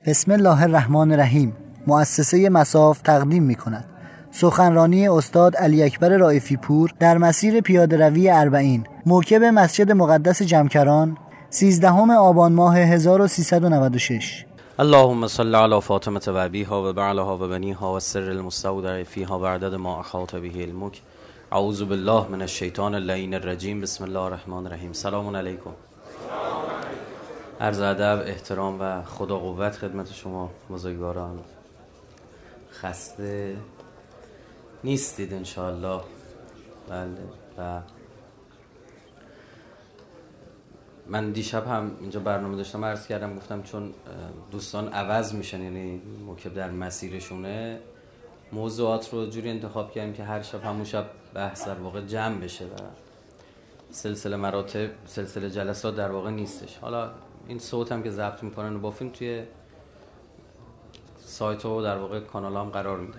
بسم الله الرحمن الرحیم. مؤسسه مصاف تقدیم می‌کند سخنرانی استاد علی اکبر رائفی پور در مسیر پیاده‌روی اربعین موکب مسجد مقدس جمکران 13 آبان ماه 1396. اللهم صل علی فاطمه و ابیها و بعلها و بنیها و سر المستودع فیها و عدد ما احاط به علمک. اعوذ بالله من الشیطان اللعین الرجیم. بسم الله الرحمن الرحیم. سلام علیکم. عرض ادب، احترام و خدا قوت خدمت شما بزرگواران. خسته نیستید انشاءالله؟ بله. و من دیشب هم اینجا برنامه داشتم، عرض کردم، گفتم چون دوستان عوض میشن، یعنی موکب در مسیرشونه، موضوعات رو جوری انتخاب کردیم که هر شب همون شب بحث در واقع جمع بشه و سلسله مراتب، سلسله جلسات در واقع نیستش. حالا این صوت هم که ضبط میکنن و بافیم توی سایت و در واقع کانال هم قرار میده.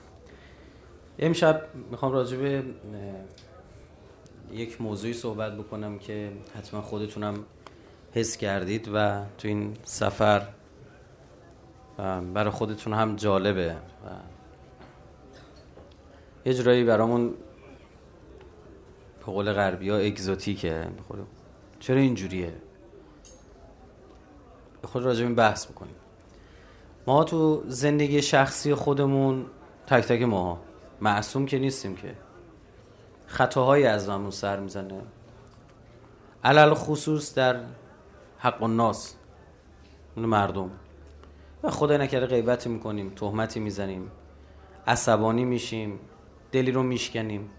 امشب میخوام راجع به یک موضوعی صحبت بکنم که حتما خودتونم حس کردید و تو این سفر برای خودتون هم جالبه و یه جورایی برامون به قول غربی ها اگزوتیکه. چرا اینجوریه؟ خود راجع به این بحث بکنیم. ما تو زندگی شخصی خودمون تک تک ما معصوم که نیستیم، که خطاهایی از همون سر میزنه، علل خصوص در حق الناس، اون مردم، و خدای نکرده غیبتی میکنیم، تهمتی میزنیم، عصبانی میشیم، دلی رو میشکنیم،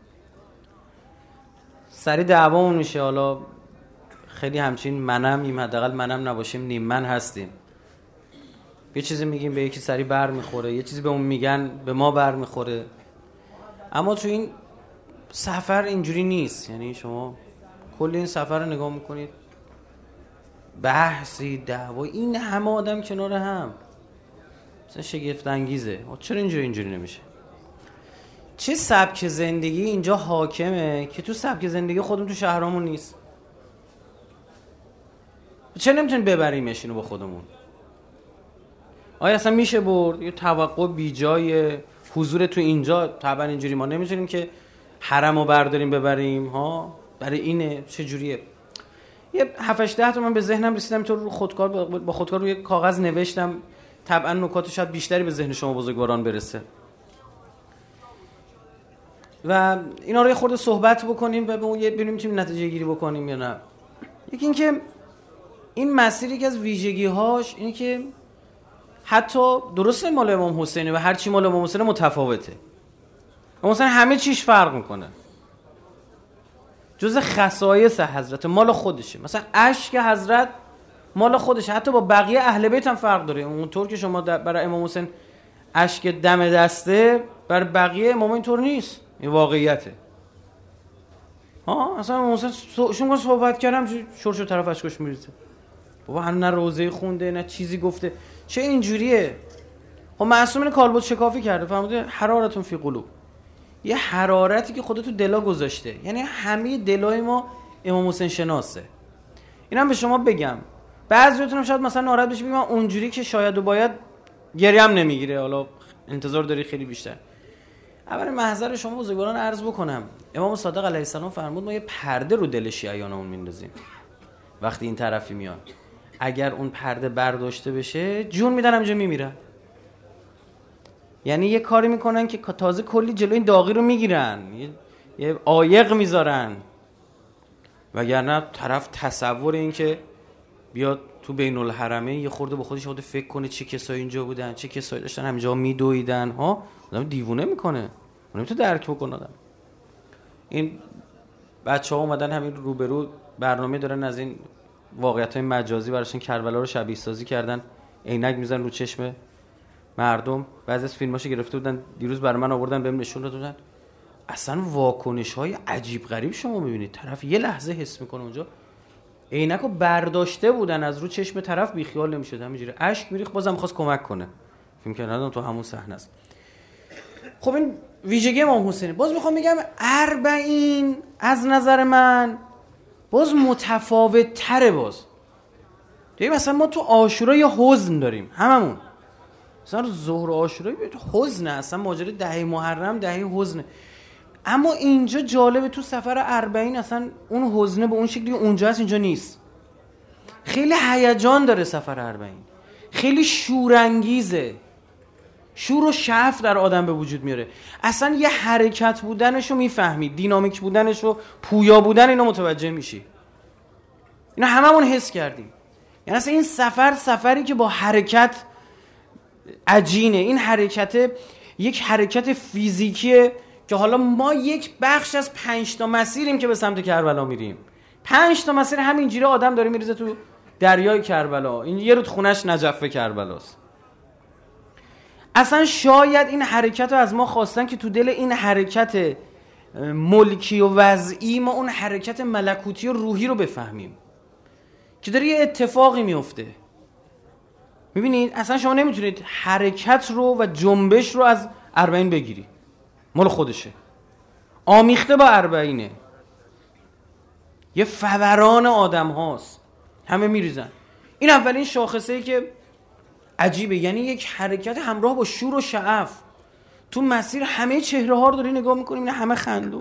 سری دعوامون میشه. حالا خیلی همچین منمیم، حداقل منم نباشیم نیم من هستیم. یه چیزی میگیم به یکی سری بر میخوره، یه چیزی به اون میگن به ما بر میخوره. اما تو این سفر اینجوری نیست. یعنی شما کل این سفر رو نگاه میکنید، بحثی، دعوایی، این همه آدم کنار هم، مثلا شگفت انگیزه. چرا اینجوری نمیشه؟ چه سبک زندگی اینجا حاکمه که تو سبک زندگی خودمون تو شهرامون نیست؟ چرا نمیتونیم ببریمش اینو با خودمون؟ آیا اصلا میشه برد؟ یه توقع بی جای حضور تو اینجا طبعا اینجوری ما نمیتونیم که حرمو برداریم ببریم ها. برای اینه چه جوریه؟ یه 7-8 تا من به ذهنم رسیدم، تو رو خودکار با خودکار روی کاغذ نوشتم. طبعا نکات شاید بیشتری به ذهن شما بزرگواران برسه و اینا رو یه خورده صحبت بکنیم و ببینیم میتونیم نتیجه گیری بکنیم یا نه. یکی این که این مسیری که از ویژگی‌هاش اینه که حتی درسته مال امام حسینه و هر چی مال امام حسین متفاوته، امام حسین همه چیش فرق میکنه، جز خصایص حضرت مال خودشه. مثلا اشک حضرت مال خودشه، حتی با بقیه اهل بیت هم فرق داره. اونطور که شما برای امام حسین اشک دم دسته، برای بقیه امام اینطور نیست. این واقعیته. اصلا امام حسین شما صحبت کردم شورشو طرف اشکش میریزه، بابا هم نه روزه خونده نه چیزی گفته. چه اینجوریه؟ خب معصوم این کالبد شکافی کرده، فهمیده حرارتون فی قلوب، یه حرارتی که خدا تو دلا گذاشته. یعنی همه دلای ما امام حسین شناسه. اینم به شما بگم، بعضیاتون شاید مثلا ناراحت بشید، من اونجوری که شاید و باید گریم نمیگیره، حالا انتظار داری خیلی بیشتر. اول محضر شما بزرگواران عرض بکنم، امام صادق علیه السلام فرمود ما یه پرده رو دل شیعیانمون میندازیم وقتی این طرفی میاد. اگر اون پرده برداشته بشه جون میدن همینجا میمیرن. یعنی یه کاری میکنن که تازه کلی جلوی این داغی رو میگیرن، یه عایق میذارن، وگرنه طرف تصور این که بیاد تو بین الحرمین یه خورده به خودش فکر کنه چه کسایی اینجا بودن، چه کسایی داشتن همینجا میدویدن، آدم دیوونه میکنه، نمیتونه درک بکنه آدم. این بچه‌ها اومدن همین روبرو برنامه دارن از این واقعیت‌های مجازی براشون کربلا رو شبیه سازی کردن، عینک میزنن رو چشم مردم. بعضی از فیلماشو گرفته بودن دیروز برای من آوردن بهم نشون دادن. اصلا واکنش‌های عجیب غریب شما می‌بینید، طرف یه لحظه حس می‌کنه اونجا عینکو برداشته بودن از رو چشم طرف، بیخیال نمی‌شد، همینجوری اشک میریخت، بازم می‌خواست کمک کنه، فکر کردن تو همون صحنه است. خب این ویژگی امام حسین. باز می‌خوام بگم اربعین از نظر من باز متفاوت تره. باز مثلا ما تو عاشورا یه حزن داریم هممون، مثلا ظهر عاشورا حزنه، اصلا ماجرا دهه محرم دهه حزنه. اما اینجا جالبه تو سفر 40 اصلا اون حزنه به اون شکلی اونجا هست، اینجا نیست. خیلی هیجان داره سفر 40، خیلی شورانگیزه، شور و شعف در آدم به وجود میاره. اصلا یه حرکت بودنشو میفهمی، دینامیک بودنشو، پویا بودن اینو متوجه میشی. اینا هممون حس کردیم. یعنی اصلا این سفری که با حرکت عجینه. این حرکت یک حرکت فیزیکیه که حالا ما یک بخش از 5 تا مسیریم که به سمت کربلا میریم. 5 تا مسیر همینجوری آدم داره میریزه تو دریای کربلا. این یه رودخونه‌اش نجف کربلاست. اصلا شاید این حرکت رو از ما خواستن که تو دل این حرکت ملکی و وضعی ما اون حرکت ملکوتی و روحی رو بفهمیم که داره یه اتفاقی میفته. میبینید اصلا شما نمیتونید حرکت رو و جنبش رو از 40 بگیری، مال خودشه، آمیخته با 40. یه فوران آدم هاست، همه میریزن. این اولین شاخصه‌ای که عجیبه، یعنی یک حرکت همراه با شور و شعف. تو مسیر همه چهره ها رو داری نگاه میکنیم، این همه خندون.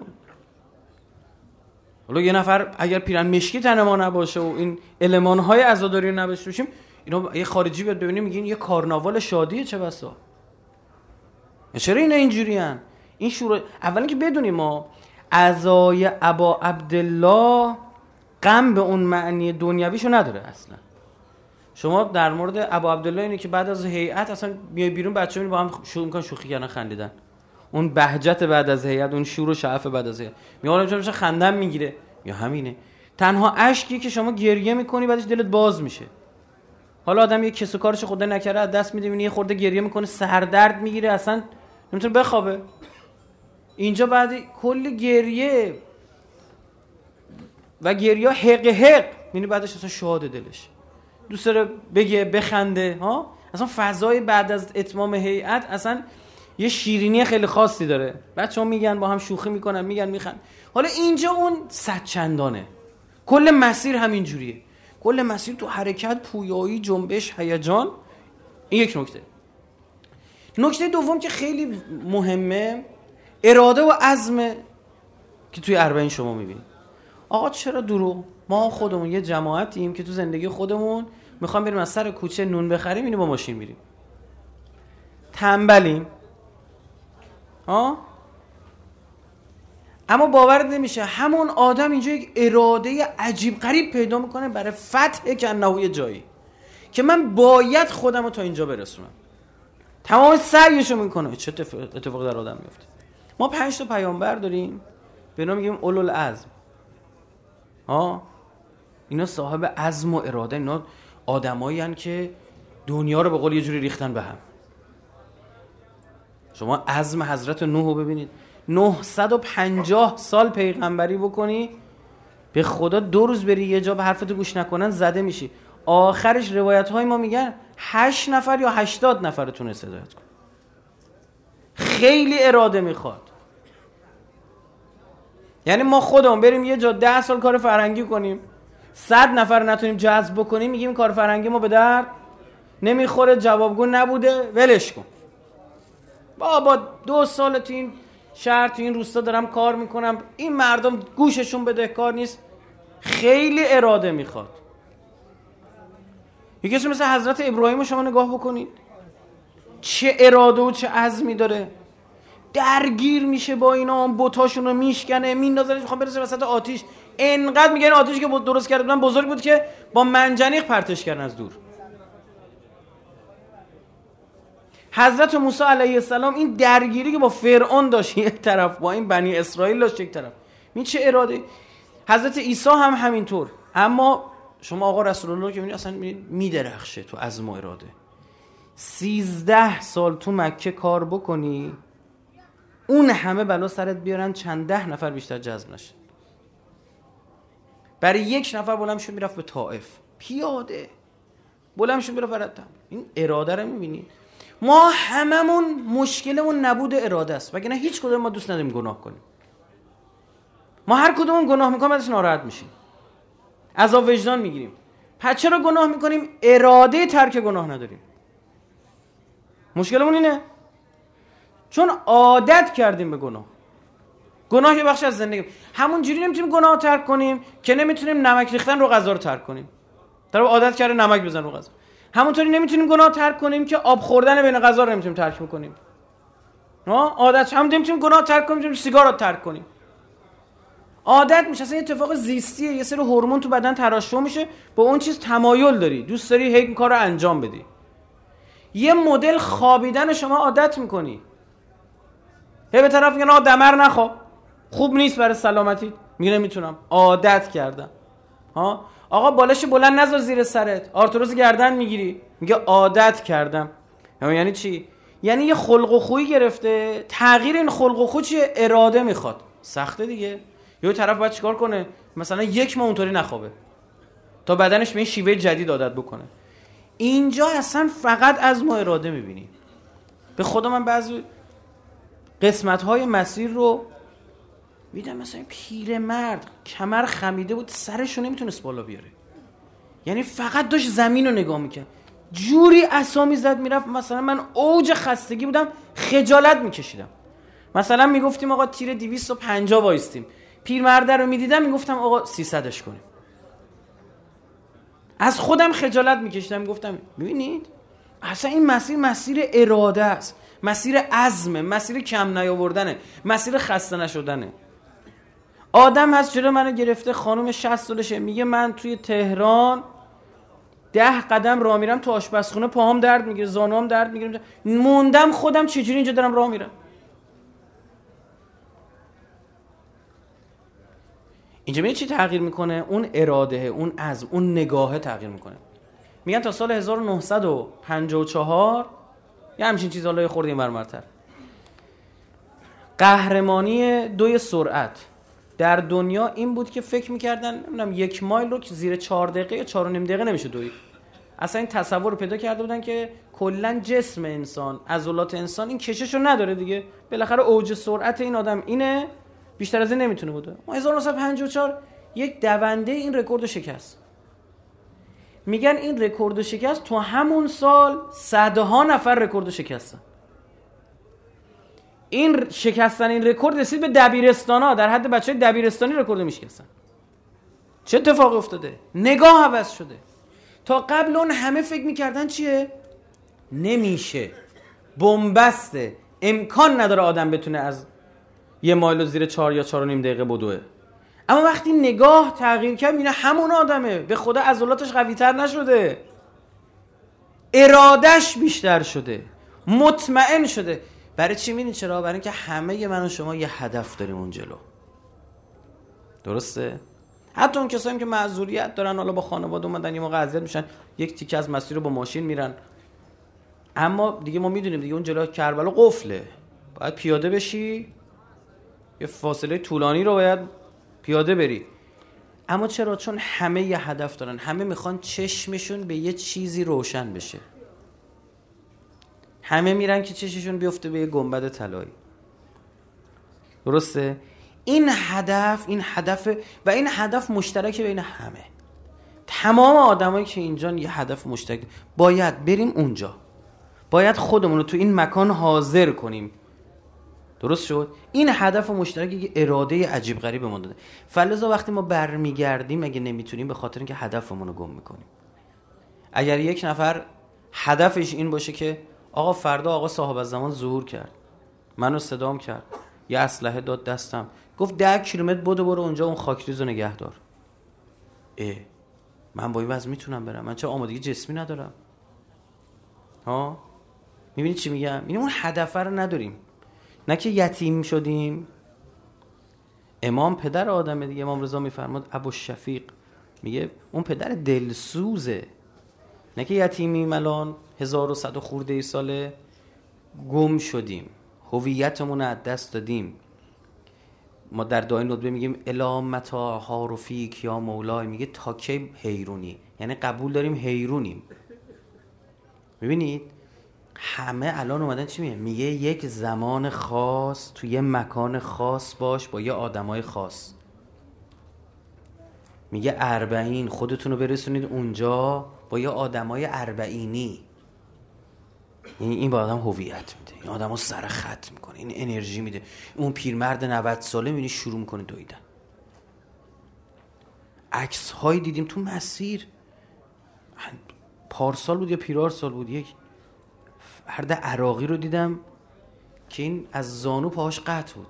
حالا یه نفر اگر پیرن مشکی تن ما نباشه و این المان های عزاداری رو نداشته باشیم، اینا یه خارجی بیاد ببینیم میگین یه کارناوال شادیه، چه بسا. چرا اینا اینجوریان؟ این شور اولا که بدونیم ما عزای ابا عبدالله غم به اون معنی دنیویشو نداره اصلا. شما در مورد ابا عبدالله اینه که بعد از هیئت اصلا میای بیرون بچه‌ها با هم میکنن شوخی کردن، خندیدن. اون بهجت بعد از هیئت، اون شور و شعف بعد از هیئت، میاد چه خندم میگیره. یا همینه، تنها اشکی که شما گریه میکنی بعدش دلت باز میشه. حالا آدم یه کس و کارش خدا نکره از دست میده، یه خورده گریه میکنه، سردرد میگیره، اصلا نمیتونه بخوابه. اینجا بعد کل گریه و گریه حق میبینی بعدش اصلا شاد دلش دوست داره بگه بخنده ها. اصلا فضای بعد از اتمام هیئت اصلا یه شیرینی خیلی خاصی داره. بچه‌ها میگن با هم شوخی میکنن، میگن میخند. حالا اینجا اون صد چندانه، کل مسیر همین جوریه، کل مسیر تو حرکت، پویایی، جنبش، هیجان. این یک نکته. نکته دوم که خیلی مهمه، اراده و عزم که توی 40 شما میبینید. آقا چرا دروغ؟ ما خودمون یه جماعتیم که تو زندگی خودمون میخوام بریم از سر کوچه نون بخریم، اینو با ماشین میریم. تنبلیم. اما باور نمیشه همون آدم اینجا یک اراده عجیب غریب پیدا میکنه برای فتح کنهوی جایی که من باید خودم رو تا اینجا برسونم. تمام سعیشو میکنه. چه اتفاقی در آدم میفته؟ ما 5 تا پیامبر داریم، به اینا میگیم اولوالعزم. اینا صاحب عزم و اراده، اینا آدمایی هستن که دنیا رو به قول یه جوری ریختن به هم. شما عزم حضرت نوح رو ببینید، 950 سال پیغمبری بکنی، به خدا 2 روز بری یه جا به حرفتو گوش نکنن زده میشی. آخرش روایت های ما میگن 8 نفر یا 80 نفر تونست هدایت کن. خیلی اراده میخواد. یعنی ما خودمون بریم یه جا 10 سال کار فرنگی کنیم، 100 نفر نتونیم جذب بکنیم، میگیم کار فرنگی ما به درد نمیخوره، جوابگو نبوده، ولش کن. بابا 2 سال تو این شهر، تو این روستا دارم کار میکنم، این مردم گوششون بدهکار نیست. خیلی اراده میخواد. یکیش مثل حضرت ابراهیم رو شما نگاه بکنید، چه اراده و چه عزمی داره. درگیر میشه با اینا، بتاشون رو میشکنه، میندازنش، میخوام برسه وسط آتیش. انقدر میگن آتیشی که درست کرده بودن بزرگ بود که با منجنیق پرتش کردن از دور. حضرت موسی علیه السلام این درگیری که با فرعون داشت یک طرف، با این بنی اسرائیل داشت یک طرف، این چه اراده. حضرت عیسی هم همینطور. اما شما آقا رسول الله که میبینید اصلا میدرخشه تو عزم و اراده. 13 سال تو مکه کار بکنی، اون همه بلا سرت بیارن، چند 10 نفر بیشتر جذب نشه. برای 1 نفر بلند شد میرفت به طائف پیاده، بلند شد میرفت برات. این اراده رو میبینید. ما هممون مشکلمون نبود اراده است، وگرنه هیچ کدوم ما دوست نداریم گناه کنیم. ما هر کدومون گناه میکنیم ازش ناراحت میشیم، عذاب وجدان میگیریم. پس چرا گناه میکنیم؟ اراده ترک گناه نداریم. مشکلمون اینه، چون عادت کردیم به گناه. گناه یه بخش از زندگی. همون جوری نمیتونیم گناه ترک کنیم که نمیتونیم نمک ریختن رو غذا رو ترک کنیم. طرف عادت کرده نمک بزن رو غذا. همونطوری نمیتونیم گناه ترک کنیم که آب خوردن بین غذا رو نمیتونیم ترک کنیم. عادت هم نمیتونیم گناه ترک کنیم، نمیتونیم سیگار رو ترک کنیم. عادت میشه، اصلا اتفاق زیستیه، یه سری هورمون تو بدن ترشح میشه، با اون چیز تمایل داری، دوست داری هی این کارو انجام بدی. یه مدل خوابیدن شما عادت میکنی، هی به طرف میگن دمر نخواب، خوب نیست برای سلامتی، میگه نمیتونم، عادت کردم. آقا بالش بلند نذار زیر سرت، آرتروز گردن میگیری، میگه عادت کردم. یعنی چی؟ یعنی یه خلق و خویی گرفته، تغییر این خلق و خو چیه؟ اراده میخواد. سخته دیگه. یه طرف باید چیکار کنه؟ مثلا 1 ماه اونطوری نخوابه تا بدنش به این شیوه جدید عادت بکنه. اینجا اصلا فقط از ما اراده میبینی. به خدا من بعضی قسمت‌های مسیر رو میدم، مثلا پیرمرد کمر خمیده بود، سرشو نمیتونست بالا بیاره، یعنی فقط داشت زمین رو نگاه میکرد، جوری عصا میزد میرفت. مثلا من اوج خستگی بودم، خجالت میکشیدم. مثلا میگفتیم آقا تیر 250 وایستیم، پیرمرد رو میدیدم میگفتم آقا 300ش کنیم. از خودم خجالت میکشیدم، میگفتم ببینید اصلا این مسیر اراده است، مسیر عزمه، مسیر کم نیاوردنه، مسیر خسته نشدنه. آدم هست جلو منو گرفته، خانم 60 سالشه، میگه من توی تهران 10 قدم راه میرم تو آشپزخونه پاهام درد میگیره، زانوام درد میگیره، موندم خودم چجوری اینجا دارم راه میرم. اینجا میگه چی تغییر میکنه؟ اون اراده، اون عزم، اون نگاهه تغییر میکنه. میگن تا سال 1954 یه همچین چیز، حالا خورده این برمرتر، قهرمانی 2 سرعت در دنیا این بود که فکر میکردن نمیدونم 1 مایل رو زیر 4 دقیقه یا 4.5 دقیقه نمیشه دوید. اصلا این تصور رو پیدا کرده بودن که کلا جسم انسان، عضلات انسان این کشش رو نداره دیگه، بالاخره اوج سرعت این آدم اینه، بیشتر از این نمیتونه بوده. ما 1954 یک دونده این رکورد رو شکست. میگن این رکورد رو شکست، تو همون سال صدها نفر رکورد رو شکستن. این شکستن این رکورد رسید به دبیرستانا، در حد بچهای دبیرستانی رکورد میشکستن. چه اتفاقی افتاده؟ نگاه عوض شده. تا قبل اون همه فکر میکردن چیه؟ نمیشه، بن‌بسته، امکان نداره آدم بتونه از 1 مایل زیر 4 یا 4.5 دقیقه بدوه. اما وقتی نگاه تغییر کرد، میبینه همون آدمه، به خدا عضلاتش قوی‌تر نشده، ارادش بیشتر شده، مطمئن شده. برای چی می‌بینید؟ چرا؟ برای اینکه همه من و شما یه هدف داریم اون جلو. درسته؟ حتی اون کسایی که معذوریت دارن، حالا با خانواده اومدن یه موقع اذیت میشن، یک تیکه از مسیر رو با ماشین میرن، اما دیگه ما میدونیم دیگه اون جلوی کربلا قفله، باید پیاده بشی، یه فاصله طولانی رو باید پیاده بری. اما چرا؟ چون همه یه هدف دارن، همه میخوان چشمشون به یه چیزی روشن بشه، همه میرن که چشمشون بیفته به یه گنبد طلایی. درسته؟ این هدف و این هدف مشترک بین همه، تمام آدمایی که اینجا یه هدف مشترک، باید بریم اونجا، باید خودمون رو تو این مکان حاضر کنیم. درست شد؟ این هدف مشترکی که اراده عجیب غریب ما داده. فلذا وقتی ما برمیگردیم اگه نمیتونیم، به خاطر اینکه هدفمون رو گم میکنیم. اگر یک نفر هدفش این باشه که آقا فردا آقا صاحب الزمان ظهور کرد، منو صدام کرد، یه اسلحه داد دستم، گفت 10 کیلومتر برو اونجا اون خاکریزو نگه دار. من با این وضع میتونم برم؟ من چه آمادگی جسمی ندارم؟ میبینی چی میگم؟ این اون هدف رو نداریم، نه که یتیم شدیم. امام پدر آدمه دیگه، امام رضا میفرماد، ابوالشفیق میگه اون پدر دلسوزه، نه که یتیمیم الان 1100 خورده ساله گم شدیم، هویتمون رو از دست دادیم. ما در دعای ندبه میگیم الا متى حارفیک یا مولای، میگه تا کی حیرونی، یعنی قبول داریم حیرونیم. میبینید همه الان اومدن چی میگه یک زمان خاص تو یه مکان خاص باش با یه آدمای خاص. میگه 40 خودتون رو برسونید اونجا با یه آدمای 40. یعنی این با آدم هویت میده، این آدمو سر خط میکنه، این انرژی میده. اون پیرمرد 90 ساله میبینی شروع میکنه دویدن. عکس هایی دیدیم تو مسیر، پارسال بود یا پیرارسال بود، یک فرد عراقی رو دیدم که این از زانو پاهاش قطع بود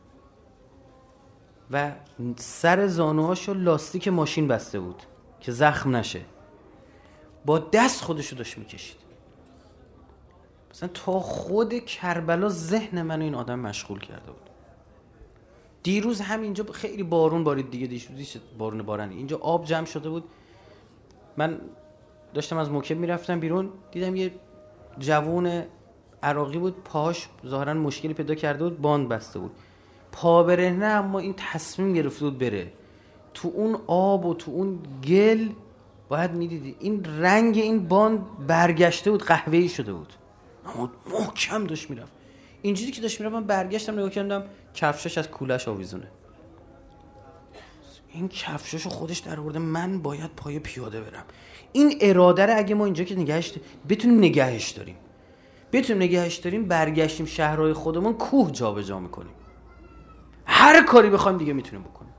و سر زانوهاشو لاستیک ماشین بسته بود که زخم نشه، با دست خودشو داشت میکشید. مثلا تا خود کربلا ذهن منو این آدم مشغول کرده بود. دیروز همینجا خیلی بارون بارید دیگه، دیروز بارون بارنی، اینجا آب جمع شده بود. من داشتم از موکب میرفتم بیرون، دیدم یه جوون عراقی بود، پاهاش ظاهرا مشکلی پیدا کرده بود، باند بسته بود، پا برهنه، اما این تصمیم گرفته بود بره تو اون آب و تو اون گل. باید میدیدی این رنگ این باند برگشته بود، قهوه‌ای شده بود، اما محکم داشت میرفت. اینجوری که داشت میرفت من برگشتم نگاه کردم کفشش از کولش آویزونه. این کفششو خودش در آورده، من باید پای پیاده برم. این اراده رو اگه ما اینجا که بتونیم نگهش داریم، برگشتیم شهرهای خودمون، کوه جابجا میکنیم، هر کاری بخوایم دیگه میتونیم بکنیم.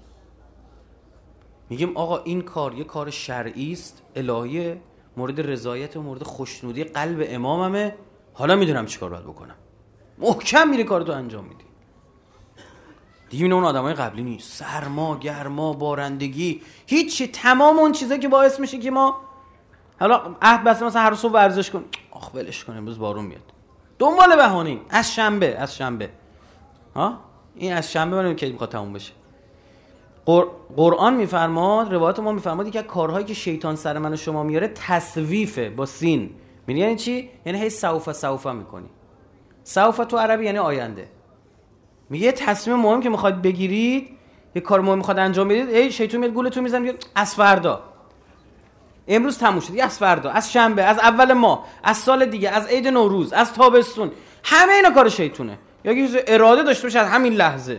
میگیم آقا این کار یه کار شرعی است، الهیه، مورد رضایت و مورد خوشنودی قلب اماممه، حالا میدونم چیکار باید بکنم. محکم میری کارتو انجام میدی. دیگه اون آدمای قبلی نیست، سرما، گرما، بارندگی، هیچی، تمام اون چیزا که باعث میشه که ما حالا عهد بسته مثلا هر صبح ورزش کن، آخ ولش کن امروز بارون میاد، دنبال بهانه، از شنبه ها، این از شنبه من کی میخواد تموم بشه. قرآن میفرماد، روایت ما میفرماد که کارهایی که شیطان سر من و شما میاره تسویفه، با سین. یعنی چی؟ یعنی هی سوف میکنی. سوف تو عربی یعنی آینده. میگه تصمیم مهم که میخواد بگیرید، یه کار مهم میخواد انجام بدید، ای شیطان میاد گولتون میزنه، میگه از فردا، امروز تموم شد، از فردا، از شنبه، از اول ماه، از سال دیگه، از عید نوروز، از تابستون، همه اینا کار شیطونه. یا اگه اراده داشته باشه از همین لحظه.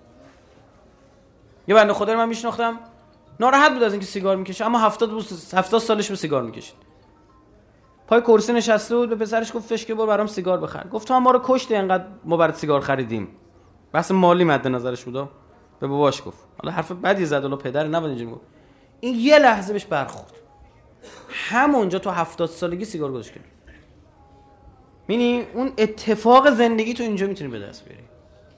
یه بنده خدا رو من میشناختم، ناراحت بود از اینکه سیگار میکشه، اما 70 سالش به سیگار میکشید. پای کرسی نشسته بود، به پسرش گفت فشکه برو برام سیگار بخر. گفت تو هم ما رو کشتی، انقدر ما برات سیگار خریدیم. بحث مالی مد نظرش بود. به باباش گفت، حالا حرف بدی زد، حالا پدر نبود اینجوری گفت. این یه لحظه بهش برخورد، همونجا تو 70 سالگی سیگار گذاشت کرد. یعنی اون اتفاق زندگی تو اینجا میتونی به دست بیاری.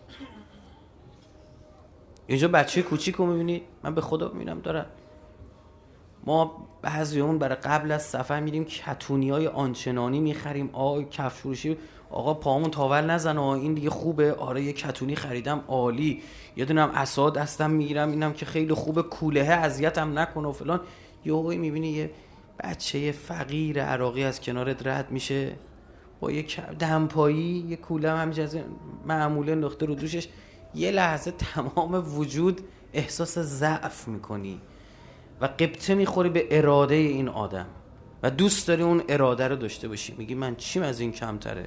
اینجا بچه کوچیکو میبینی، من به خدا میبینم دارن، ما بعضیمون برای قبل از سفر میریم کتونیای آنچنانی میخریم، کفش فروشی، آقا پامون تاول نزنه، این دیگه خوبه، آره یه کتونی خریدم عالی، یه دونم عصا دستم میگیرم اینم که خیلی خوبه، کولهه اذیتم نکنه و فلان. یهو میبینی یه بچه فقیر عراقی از کنارت رد میشه با یه دمپایی، یه کوله همینجوری از معموله نقطه رو دوشش، یه لحظه تمام وجود احساس ضعف میکنی و قبطه میخوری به اراده این آدم و دوست داری اون اراده رو داشته باشی. میگی من چیم از این کمتره؟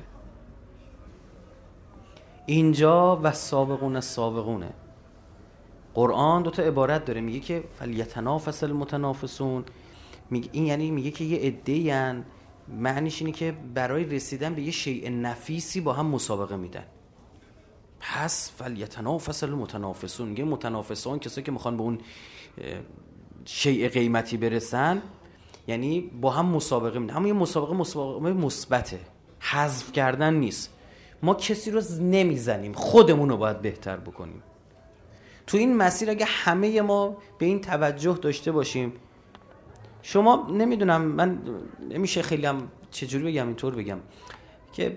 اینجا و سابقونه قرآن دوتا عبارت داره، میگه که فلیتنافس المتنافسون، میگه این یعنی میگه که یه عده‌ای ان، معنیش اینه که برای رسیدن به یه شیء نفیسی با هم مسابقه میدن. پس فلیتنافس المتنافسون، میگه متنافسون کسایی که میخوان به اون شیء قیمتی برسن، یعنی با هم مسابقه میدن. اما یه مسابقه مثبته، حذف کردن نیست. ما کسی رو نمیزنیم، خودمون رو باید بهتر بکنیم. تو این مسیر اگه همه ما به این توجه داشته باشیم، شما نمیدونم، من نمیشه خیلی هم چجوری بگم، اینطور بگم که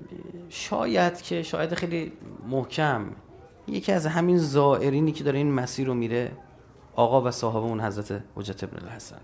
شاید خیلی محکم، یکی از همین زائرینی که داره این مسیر رو میره، آقا و صاحب اون حضرت حجت ابن الحسن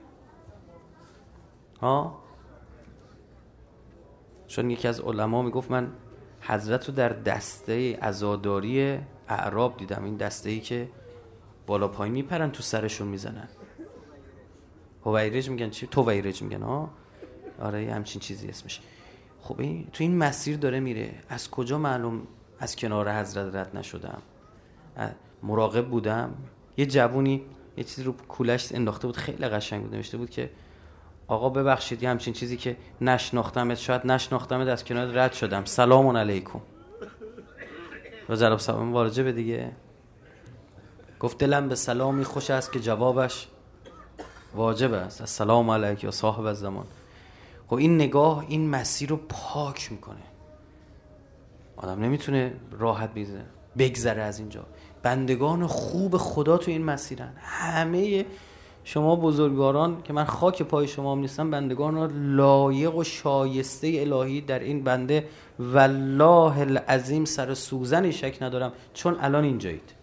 چون یکی از علما میگفت من حضرت رو در دسته عزاداری اعراب دیدم، این دسته‌ای که بالا پایین میپرن تو سرشون میزنن، هویرج میگن، چی تویرج میگن، آره همچین چیزی اسمش. خب این تو این مسیر داره میره، از کجا معلوم از کنار حضرت رد نشدم؟ مراقب بودم. یه جوونی یه چیزی رو کولش انداخته بود، خیلی قشنگ بود، نوشته بود که آقا ببخشید یه همچین چیزی که نشناختمت، شاید نشناختمت، از کنار رد شدم، سلام علیکم. و جلاب سلام واجبه دیگه. گفت دلم به سلامی خوش است که جوابش واجب است، السلام علیک یا صاحب الزمان. خب این نگاه این مسیر رو پاک میکنه، آدم نمیتونه راحت بگذره از اینجا. بندگان خوب خدا تو این مسیرن، همه شما بزرگواران که من خاک پای شما هم نیستم، بندگان لایق و شایسته الهی در این بنده والله العظیم سر سوزنی شک ندارم، چون الان اینجایید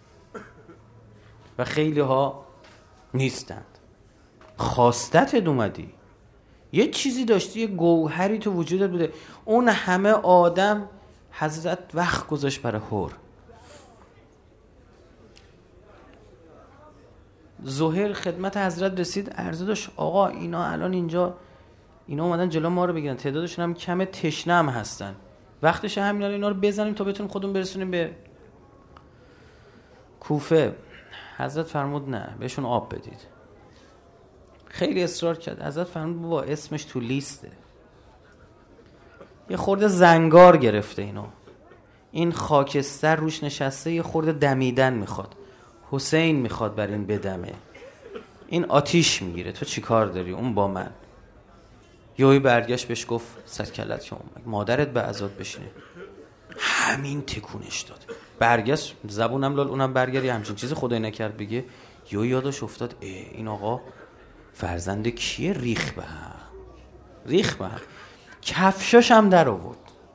و خیلی ها نیستند. خواستت اومدی، یه چیزی داشتی، یه گوهری تو وجودت بوده. اون همه آدم حضرت وقت گذاشت برای حور. زهیر خدمت حضرت رسید، عرضه داشت آقا اینا الان اینجا، اینا اومدن جلو ما رو بگیرن، تعدادشون هم کمه، تشنه هم هستن، وقتش همین الان اینا رو بزنیم تا بتونیم خودمون برسونیم به کوفه. حضرت فرمود نه، بهشون آب بدید. خیلی اصرار کرد، حضرت فرمود بابا اسمش تو لیسته، یه خورده زنگار گرفته اینو، این خاکستر روش نشسته، یه خورده دمیدن میخواد، حسین میخواد بر این بدمه، این آتیش میگیره، تو چی کار داری؟ اون با من. یوی برگشت بهش گفت سرکلت که مادرت به عذاب بشینه. همین تکونش داد، برگشت زبونم لال، اونم برگردی همچین چیز خدای نکرد بگه. یوی یادش افتاد این آقا فرزند کیه؟ ریخ به هم کفشاش هم در آورد،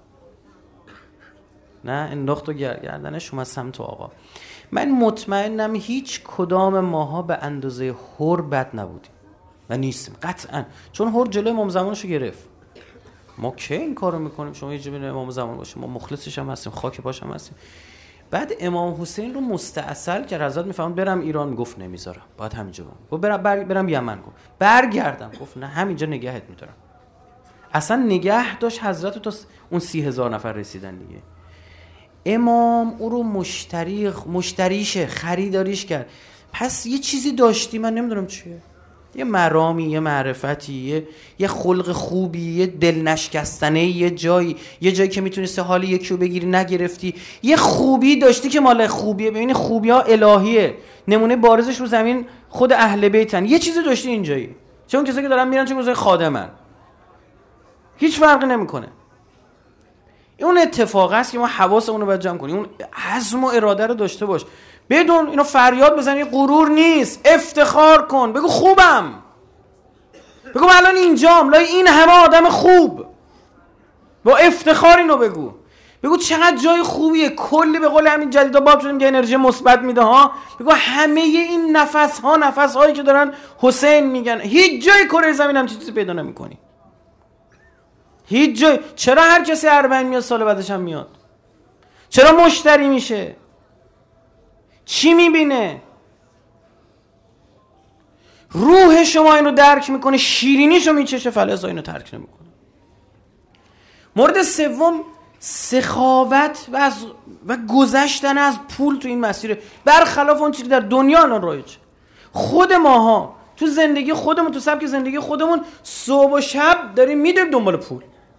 نه انداخت و گردنش اومد سمت آقا. من مطمئنم هیچ کدام ماها به اندازه حور بد نبودیم و نیستیم قطعا، چون حور جلوی امام زمانشو گرفت. ما که این کارو میکنیم؟ شما یه جبین امام زمان باشیم، ما مخلصش هم هستیم، خاک باش هم هستیم. بعد امام حسین رو مستعسل که حضرت میفهمد برم ایران، گفت نمیذارم، باید همینجا گفت برم یمن، گفت برگردم، گفت نه همینجا نگهت میدارم. اصلا نگه داشت حضرت رو تا اون 30,000 نفر رسیدن دیگه. امام او رو مشتریشه، خریداریش کرد. پس یه چیزی داشتی، من نمیدونم چیه، یه مرامی، یه معرفتی، یه خلق خوبی، یه دل نشکستنه، یه جایی که میتونستی حال یکی رو بگیری نگرفتی، یه خوبی داشتی که مال خوبیه. ببینی خوبی ها الهیه، نمونه بارزش رو زمین خود اهل بیتن. یه چیزی داشتی اینجایی، چون کسایی که دارن میرن چون کسایی خادمن، هیچ فرقی نمیکنه. اون اتفاق است که ما حواسمون رو باید جمع کنیم، اون عزم و اراده رو داشته باش. بدون اینو فریاد بزنی، غرور نیست، افتخار کن، بگو خوبم، بگو من الان اینجام لای این همه آدم خوب، با افتخار اینو بگو چقدر جای خوبیه. کلی به قول همین جدیدا باب شدیم که انرژی مثبت میده ها. بگو همه این نفس هایی که دارن حسین میگن، هیچ جای کره زمین هم چیزی پیدا نمیکنی، هیچ جای. چرا هر کسی 40 میاد سال بعدش هم میاد؟ چرا مشتری میشه؟ چی میبینه؟ روح شما اینو درک میکنه، شیرینیشو میچشه، فلسا اینو ترک نمیکنه. مورد سوم سخاوت و گذشتن از پول تو این مسیر، برخلاف اون چیزی که در دنیا الان رایجه. خود ماها تو زندگی خودمون، تو سبک زندگی خودمون، صبح و شب داریم میدویم دنبال پول.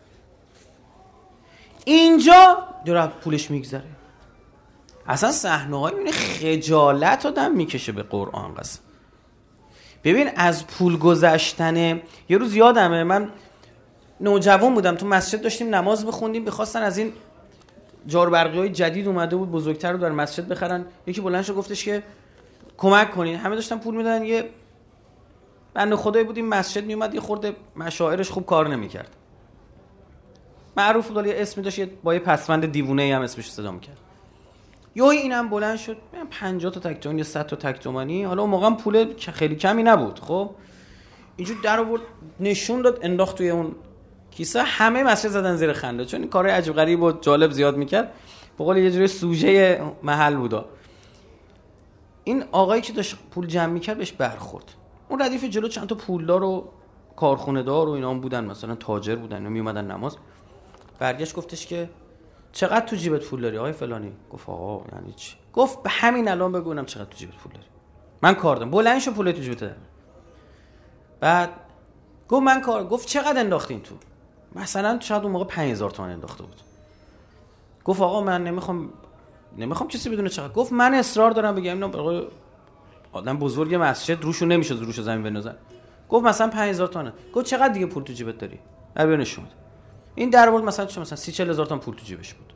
اینجا داره پولش میگذره. اصلا صحنه‌های میبینی خجالت آدم میکشه به قرآن قسم. ببین از پول گذشتن، یه روز یادمه من نوجوان بودم، تو مسجد داشتیم نماز بخوندیم، بخواستن از این جاربرقی‌های جدید اومده بود بزرگتر رو در مسجد بخرن. یکی بلند شد گفتش که کمک کنین، همه داشتن پول میدادن. یه بنده خدایی بود این مسجد میومد، یه خورده مشاعرش خوب کار نمیکرد، معروف بود، یه اسمی داشت، با یه پسوند دیوونه‌ای هم اسمش صدا میکرد. اینم بلند شد 50 تا تک تومانی یا 100 تا تک تومانی، حالا اون موقع پول خیلی کمی نبود، خب اینجور در آورد نشون داد، انداخت توی اون کیسه. همه مسجد زدن زیر خنده، چون این کارهای عجیب غریب و جالب زیاد میکرد، به قول یه جوری سوژه محل بودا. این آقایی که داشت پول جمع میکرد بهش برخورد. اون ردیف جلو چند تا پولدار و کارخونه دار و اینا هم بودن، مثلا تاجر بودن و میومدن نماز. برگشت گفتش که چقدر تو جیبت پول داری آقای فلانی؟ گفت آقا یعنی چی؟ گفت به همین الان بگونم چقدر تو جیبت پول داری. من کار دارم. بلند شو پول تو جیبت دارم. بعد گفت من کار. گفت چقدر انداختین تو؟ مثلا شاید اون موقع 5000 تومان انداخته بود. گفت آقا من نمیخوام کسی بدونه چقدر. گفت من اصرار دارم بگم اینا آدم بزرگ مسجد روشو نمیشه روشو زمین بندازن. گفت مثلا 5000 تومان. گفت چقدر دیگه پول تو جیبت داری؟ بعد نشون داد. این در آورد مثلا 30-40 هزار تومان پول تو جیبش بود.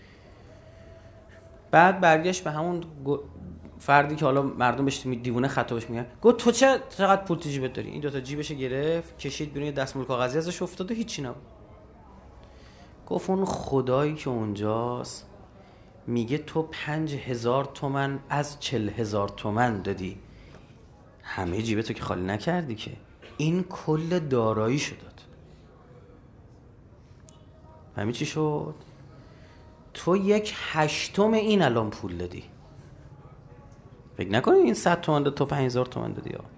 بعد برگشت به همون فردی که حالا مردم بهش دیوونه خطابش میگن. گفت تو چقدر پول تو جیبت داری؟ این دوتا جیبش گرفت کشید بیرون، یه دستمال کاغذی ازش افتاد و هیچی نبود. گفت اون خدایی که اونجاست میگه تو 5000 تومان از 40,000 تومان دادی، همه جیبتو که خالی نکردی که، این کل دارایی شد. همین چی شد؟ تو 1/8 این الان پول دادی. فکر نکنی این 100 تومان داد تو 5000 تومان دادی ها.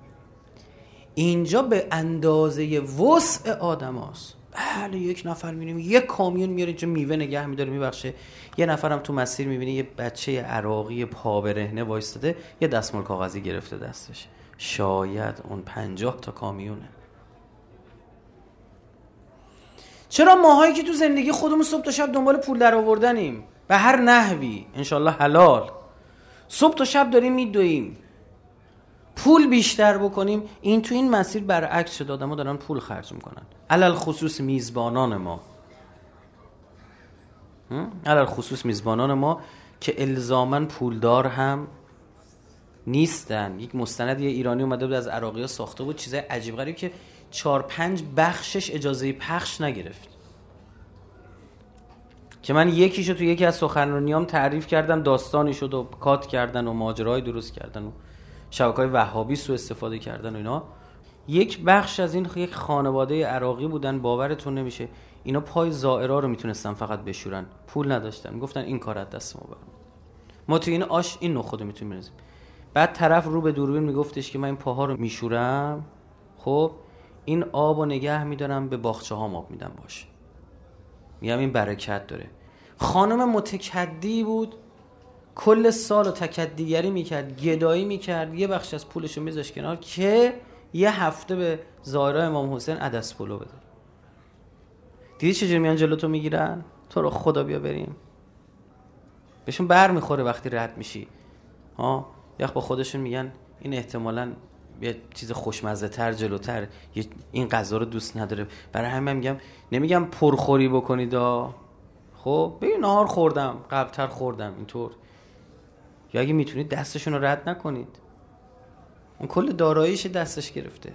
اینجا به اندازه وسع آدم هاست. بله یک نفر میبینیم یک کامیون میاره اینجا میوه نگه میداره میبخشه، یه نفرم تو مسیر میبینی یه بچه عراقی پا برهنه وایستاده یه دستمال کاغذی گرفته دستش. شاید اون 50 تا کامیونه. چرا ماهایی که تو زندگی خودمون صبح تا شب دنبال پول در آوردنیم به هر نحوی انشالله حلال، صبح تا شب داریم میدویم پول بیشتر بکنیم، این تو این مسیر برعکس شد. آدم‌ها دارن پول خرج میکنن، علل خصوص میزبانان ما که الزاماً پولدار هم نیستن. یک مستند یه ایرانی اومده بود از عراقی‌ها ساخته بود، چیزای عجیب غریب که 4-5 بخشش اجازه پخش نگرفت، که من یکیشو تو یکی از سخنرانیام تعریف کردم، داستانی شد و کات کردن و ماجرای درست کردن و شبکه‌های وهابی سوء استفاده کردن و اینا. یک بخش از این یک خانواده عراقی بودن، باورتون نمیشه اینا پای زائرا رو میتونستن فقط بشورن، پول نداشتن، میگفتن این کار از دست ما برم، ما تو این آش این نخودو میتونیم بریزیم. بعد طرف رو به دوربین میگفتش که من این پاها رو میشورم، خب این آبو نگه میدارم به باغچه ها آب میدم باشه، میگم این برکت داره. خانم متکدی بود، کل سالو تکدیگری میکرد، گدایی میکرد، یه بخش از پولشو میذاشت کنار که یه هفته به زائرای امام حسین عدس پلو بده. دیدی چجوری میان جلوتو میگیرن؟ تو رو خدا بیا بریم. بهشون بر میخوره وقتی رد میشی ها، یخ با خودشون میگن این احتمالاً یه چیز خوشمزه تر جلوتر، این غذا رو دوست نداره. برای همین میگم نمیگم پرخوری بکنید خب ببین نهار خوردم قبلتر خوردم اینطور، یا اگه میتونید دستشون رو رد نکنید، اون کل داراییش دستش گرفته.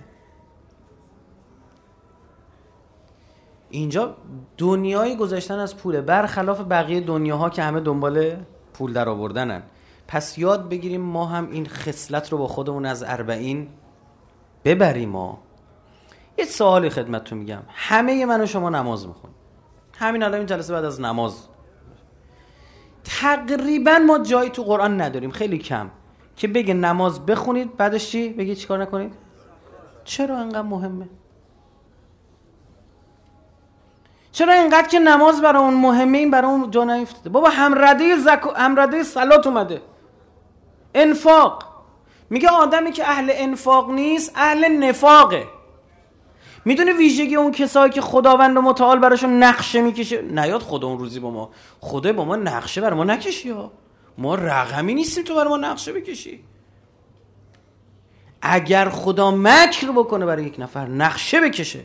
اینجا دنیای گذشتن از پوله، برخلاف بقیه دنیاها که همه دنبال پول در آوردنن. پس یاد بگیریم ما هم این خصلت رو با خودمون از 40 ببریم. یه سوالی خدمتتون میگم، همه من و شما نماز میخونیم، همین الان این جلسه بعد از نماز تقریبا ما جایی تو قرآن نداریم، خیلی کم، که بگه نماز بخونید بعدش چی؟ بگه چیکار نکنید؟ چرا انقدر مهمه؟ چرا اینقدر که نماز برای اون مهمه این برای اون جا نیفتاده؟ بابا همرده صلات اومده، انفاق. میگه آدمی که اهل انفاق نیست اهل نفاقه. میدونی ویژگی اون کسایی که خداوند متعال براشون نقشه میکشه؟ نیاد خدا اون روزی با ما، خدا با ما نقشه بر ما نکشی ها، ما رقمی نیستیم تو بر ما نقشه بکشی. اگر خدا مکر بکنه برای یک نفر نقشه بکشه،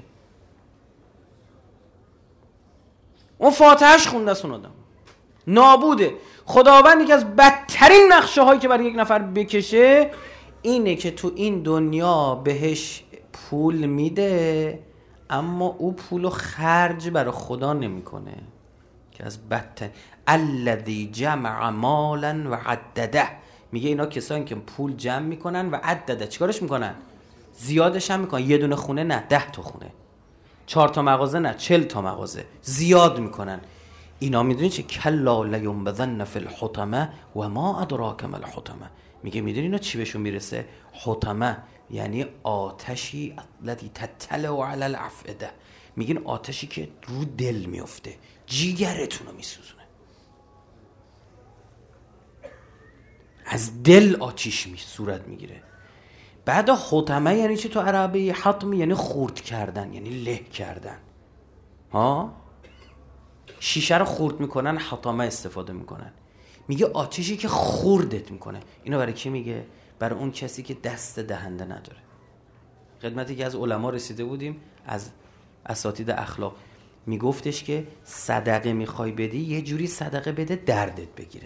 اون فاتحهش خونده است، اون آدم نابوده. خداوند یکی از بدترین نقشه هایی که برای یک نفر بکشه اینه که تو این دنیا بهش پول میده اما او پولو خرج برای خدا نمیکنه، که از بدترین. الذی جمع مالا و عدده، میگه اینا کسایی که پول جمع میکنن و عدده، چیکارش میکنن؟ زیادش هم میکنن. یه دونه خونه نه 10 تا خونه، 4 تا مغازه نه 40 تا مغازه، زیاد میکنن. اینا میدونی چه؟ کلا لینبذن فی الحطمه و ما ادراک ما الحطمه. میگه میدونی اینا چی بهشون میرسه؟ حطمه یعنی آتشی الذی تطلع علی الافئده، میگن آتشی که رو دل میفته، جیگرتون رو میسوزونه. از دل آتیش صورت میگیره. بعد حطمه یعنی چی تو عربی؟ حطم یعنی خورد کردن، یعنی له کردن. ها شیشه رو خورد میکنن، حطمه استفاده میکنن. میگه آتیشی که خوردت میکنه. اینو برای کی میگه؟ برای اون کسی که دست دهنده نداره. خدمتی که از علما رسیده بودیم، از اساتید اخلاق، میگفتش که صدقه میخوای بدی یه جوری صدقه بده دردت بگیره.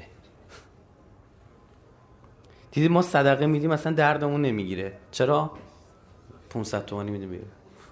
دیدی ما صدقه میدیم مثلا دردمون نمیگیره. چرا؟ 500 تومانی میدیم بگیره.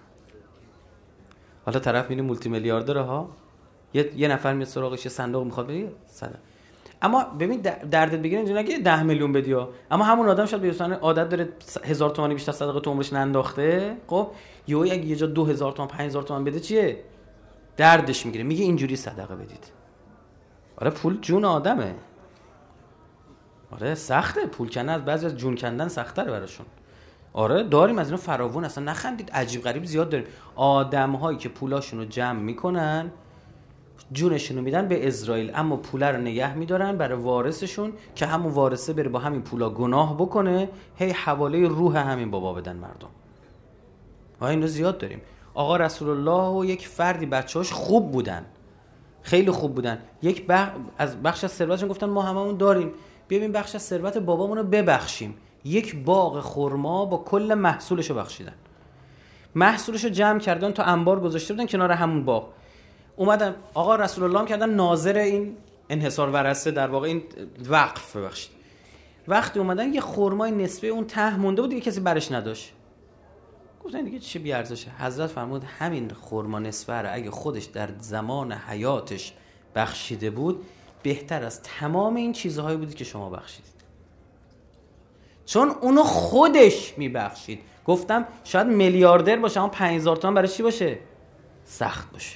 حالا طرف میره مولتی میلیاردره ها، یه نفر میاد سراغش یه صندوق میخواد بده صدقه. اما ببین دردت بگیره اینجوری نگه 10 میلیون بدی ها. اما همون آدم شاید بیاستانه عادت داره 1000 تومانی بیشتر صدقه تو عمرش ننداخته. خب اگه یه جا 2000 تومان 5000 تومان بده چیه؟ دردش میگیره. میگه اینجوری صدقه بدید. آره پول جون آدمه. آره سخته پول کندن، از بعضی از جون کندن سخت‌تره براشون. آره داریم از اینا فراوون، اصلا نخندید، عجیب غریب زیاد داریم. آدم‌هایی که پولاشون رو جمع میکنن جونشون رو میدن به اسرائیل، اما پوله رو نگه میدارن برای وارثشون که همون وارثه بره با همین پولا گناه بکنه، هی حواله روح همین بابا بدن مردم. اینو زیاد داریم. آقا رسول الله و یک فردی بچه‌هاش خوب بودن، خیلی خوب بودن، یک بخش از ثروتشون گفتن ما هممون داریم، بیایم بخش از ثروت بابامون رو ببخشیم. یک باغ خرما با کل محصولش رو بخشیدن. محصولش رو جمع کردن تا انبار گذاشته بودن کنار همون باغ. اومدن آقا رسول الله هم کردن ناظر این انحصار ورثه، در واقع این وقف ببخشید. وقتی اومدن یه خرمای نصفه اون ته مونده بود دیگه کسی برش نداشت. گفتن دیگه چه بی ارزشه. حضرت فرمود همین خرما نصفه رو اگه خودش در زمان حیاتش بخشیده بود بهتر از تمام این چیزهایی بود که شما بخشیدید، چون اونو خودش میبخشید. گفتم شاید میلیاردر باشه اما 5000 تومان برای چی باشه؟ سخت باشه.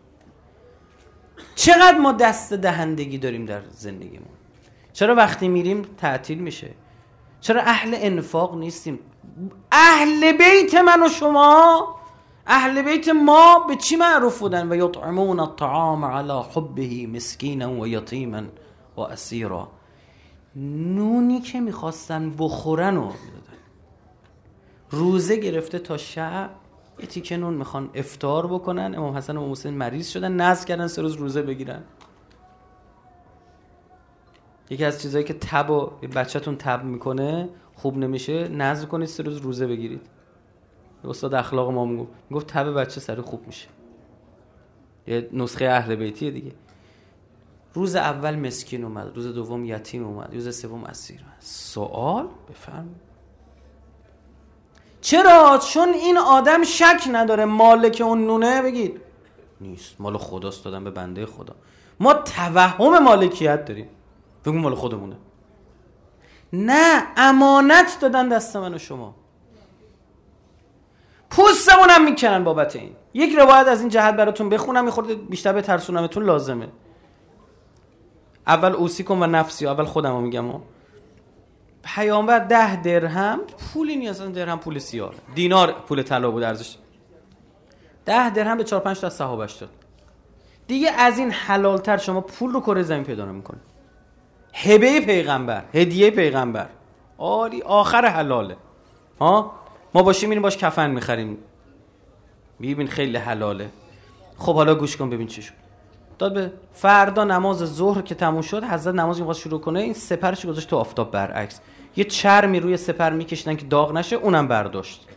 چقدر ما دست دهندگی داریم در زندگیمون. چرا وقتی میریم تعطیل میشه؟ چرا اهل انفاق نیستیم؟ اهل بیت من و شما، اهل بیت ما به چی معروف بودن؟ و یطعمون الطعام علی حبه مسکینا و یتیما و اسیرا. نونی که میخواستن بخورن و دادن. روزه گرفته تا شب یه تیکه نون میخوان افطار بکنن. امام حسن و امام حسین مریض شدن، نذر کردن 3 روز روزه بگیرن. یکی از چیزایی که بچه‌تون تب میکنه خوب نمیشه، نذر کنید 3 روز روزه بگیرید. استاد اخلاق ما میگفت تب بچه سری خوب میشه. یه نسخه اهل بیتیه دیگه. روز اول مسکین اومد، روز دوم یتیم اومد، روز سوم اسیر. سوال بفرمایید. چرا؟ چون این آدم شک نداره مالک اون نونه. بگید نیست، مال خداست، دادن به بنده خدا. ما توهم مالکیت داریم، بگیم مال خودمونه. نه، امانت دادن دست من و شما. پوستمون هم میکنن بابت این. یک روایت از این جهت براتون بخونم، میخورده بیشتر به ترسونمتون لازمه. اول اوصیکم و نفسی، اول خودمو میگم. پیامبر 10 درهم پولی نیاز، درهم پول سیاه، دینار پول طلا بود ارزش. 10 درهم به 4-5 تا صحابهش داد. دیگه از این حلالتر شما پول رو کره زمین پیدا نمی‌کنید. هبه پیغمبر، هدیه پیغمبر، عالی، آخر حلاله. ها ما باشیم میریم باش کفن می‌خریم، ببین خیلی حلاله. خب حالا گوش کن ببین چی شد. داد به فردا نماز ظهر که تموم شد، حضرت نماز می‌خواست شروع کنه، این سپرش گذاشت تو آفتاب برعکس. یه چرمی روی سپر میکشیدن که داغ نشه، اونم برداشت.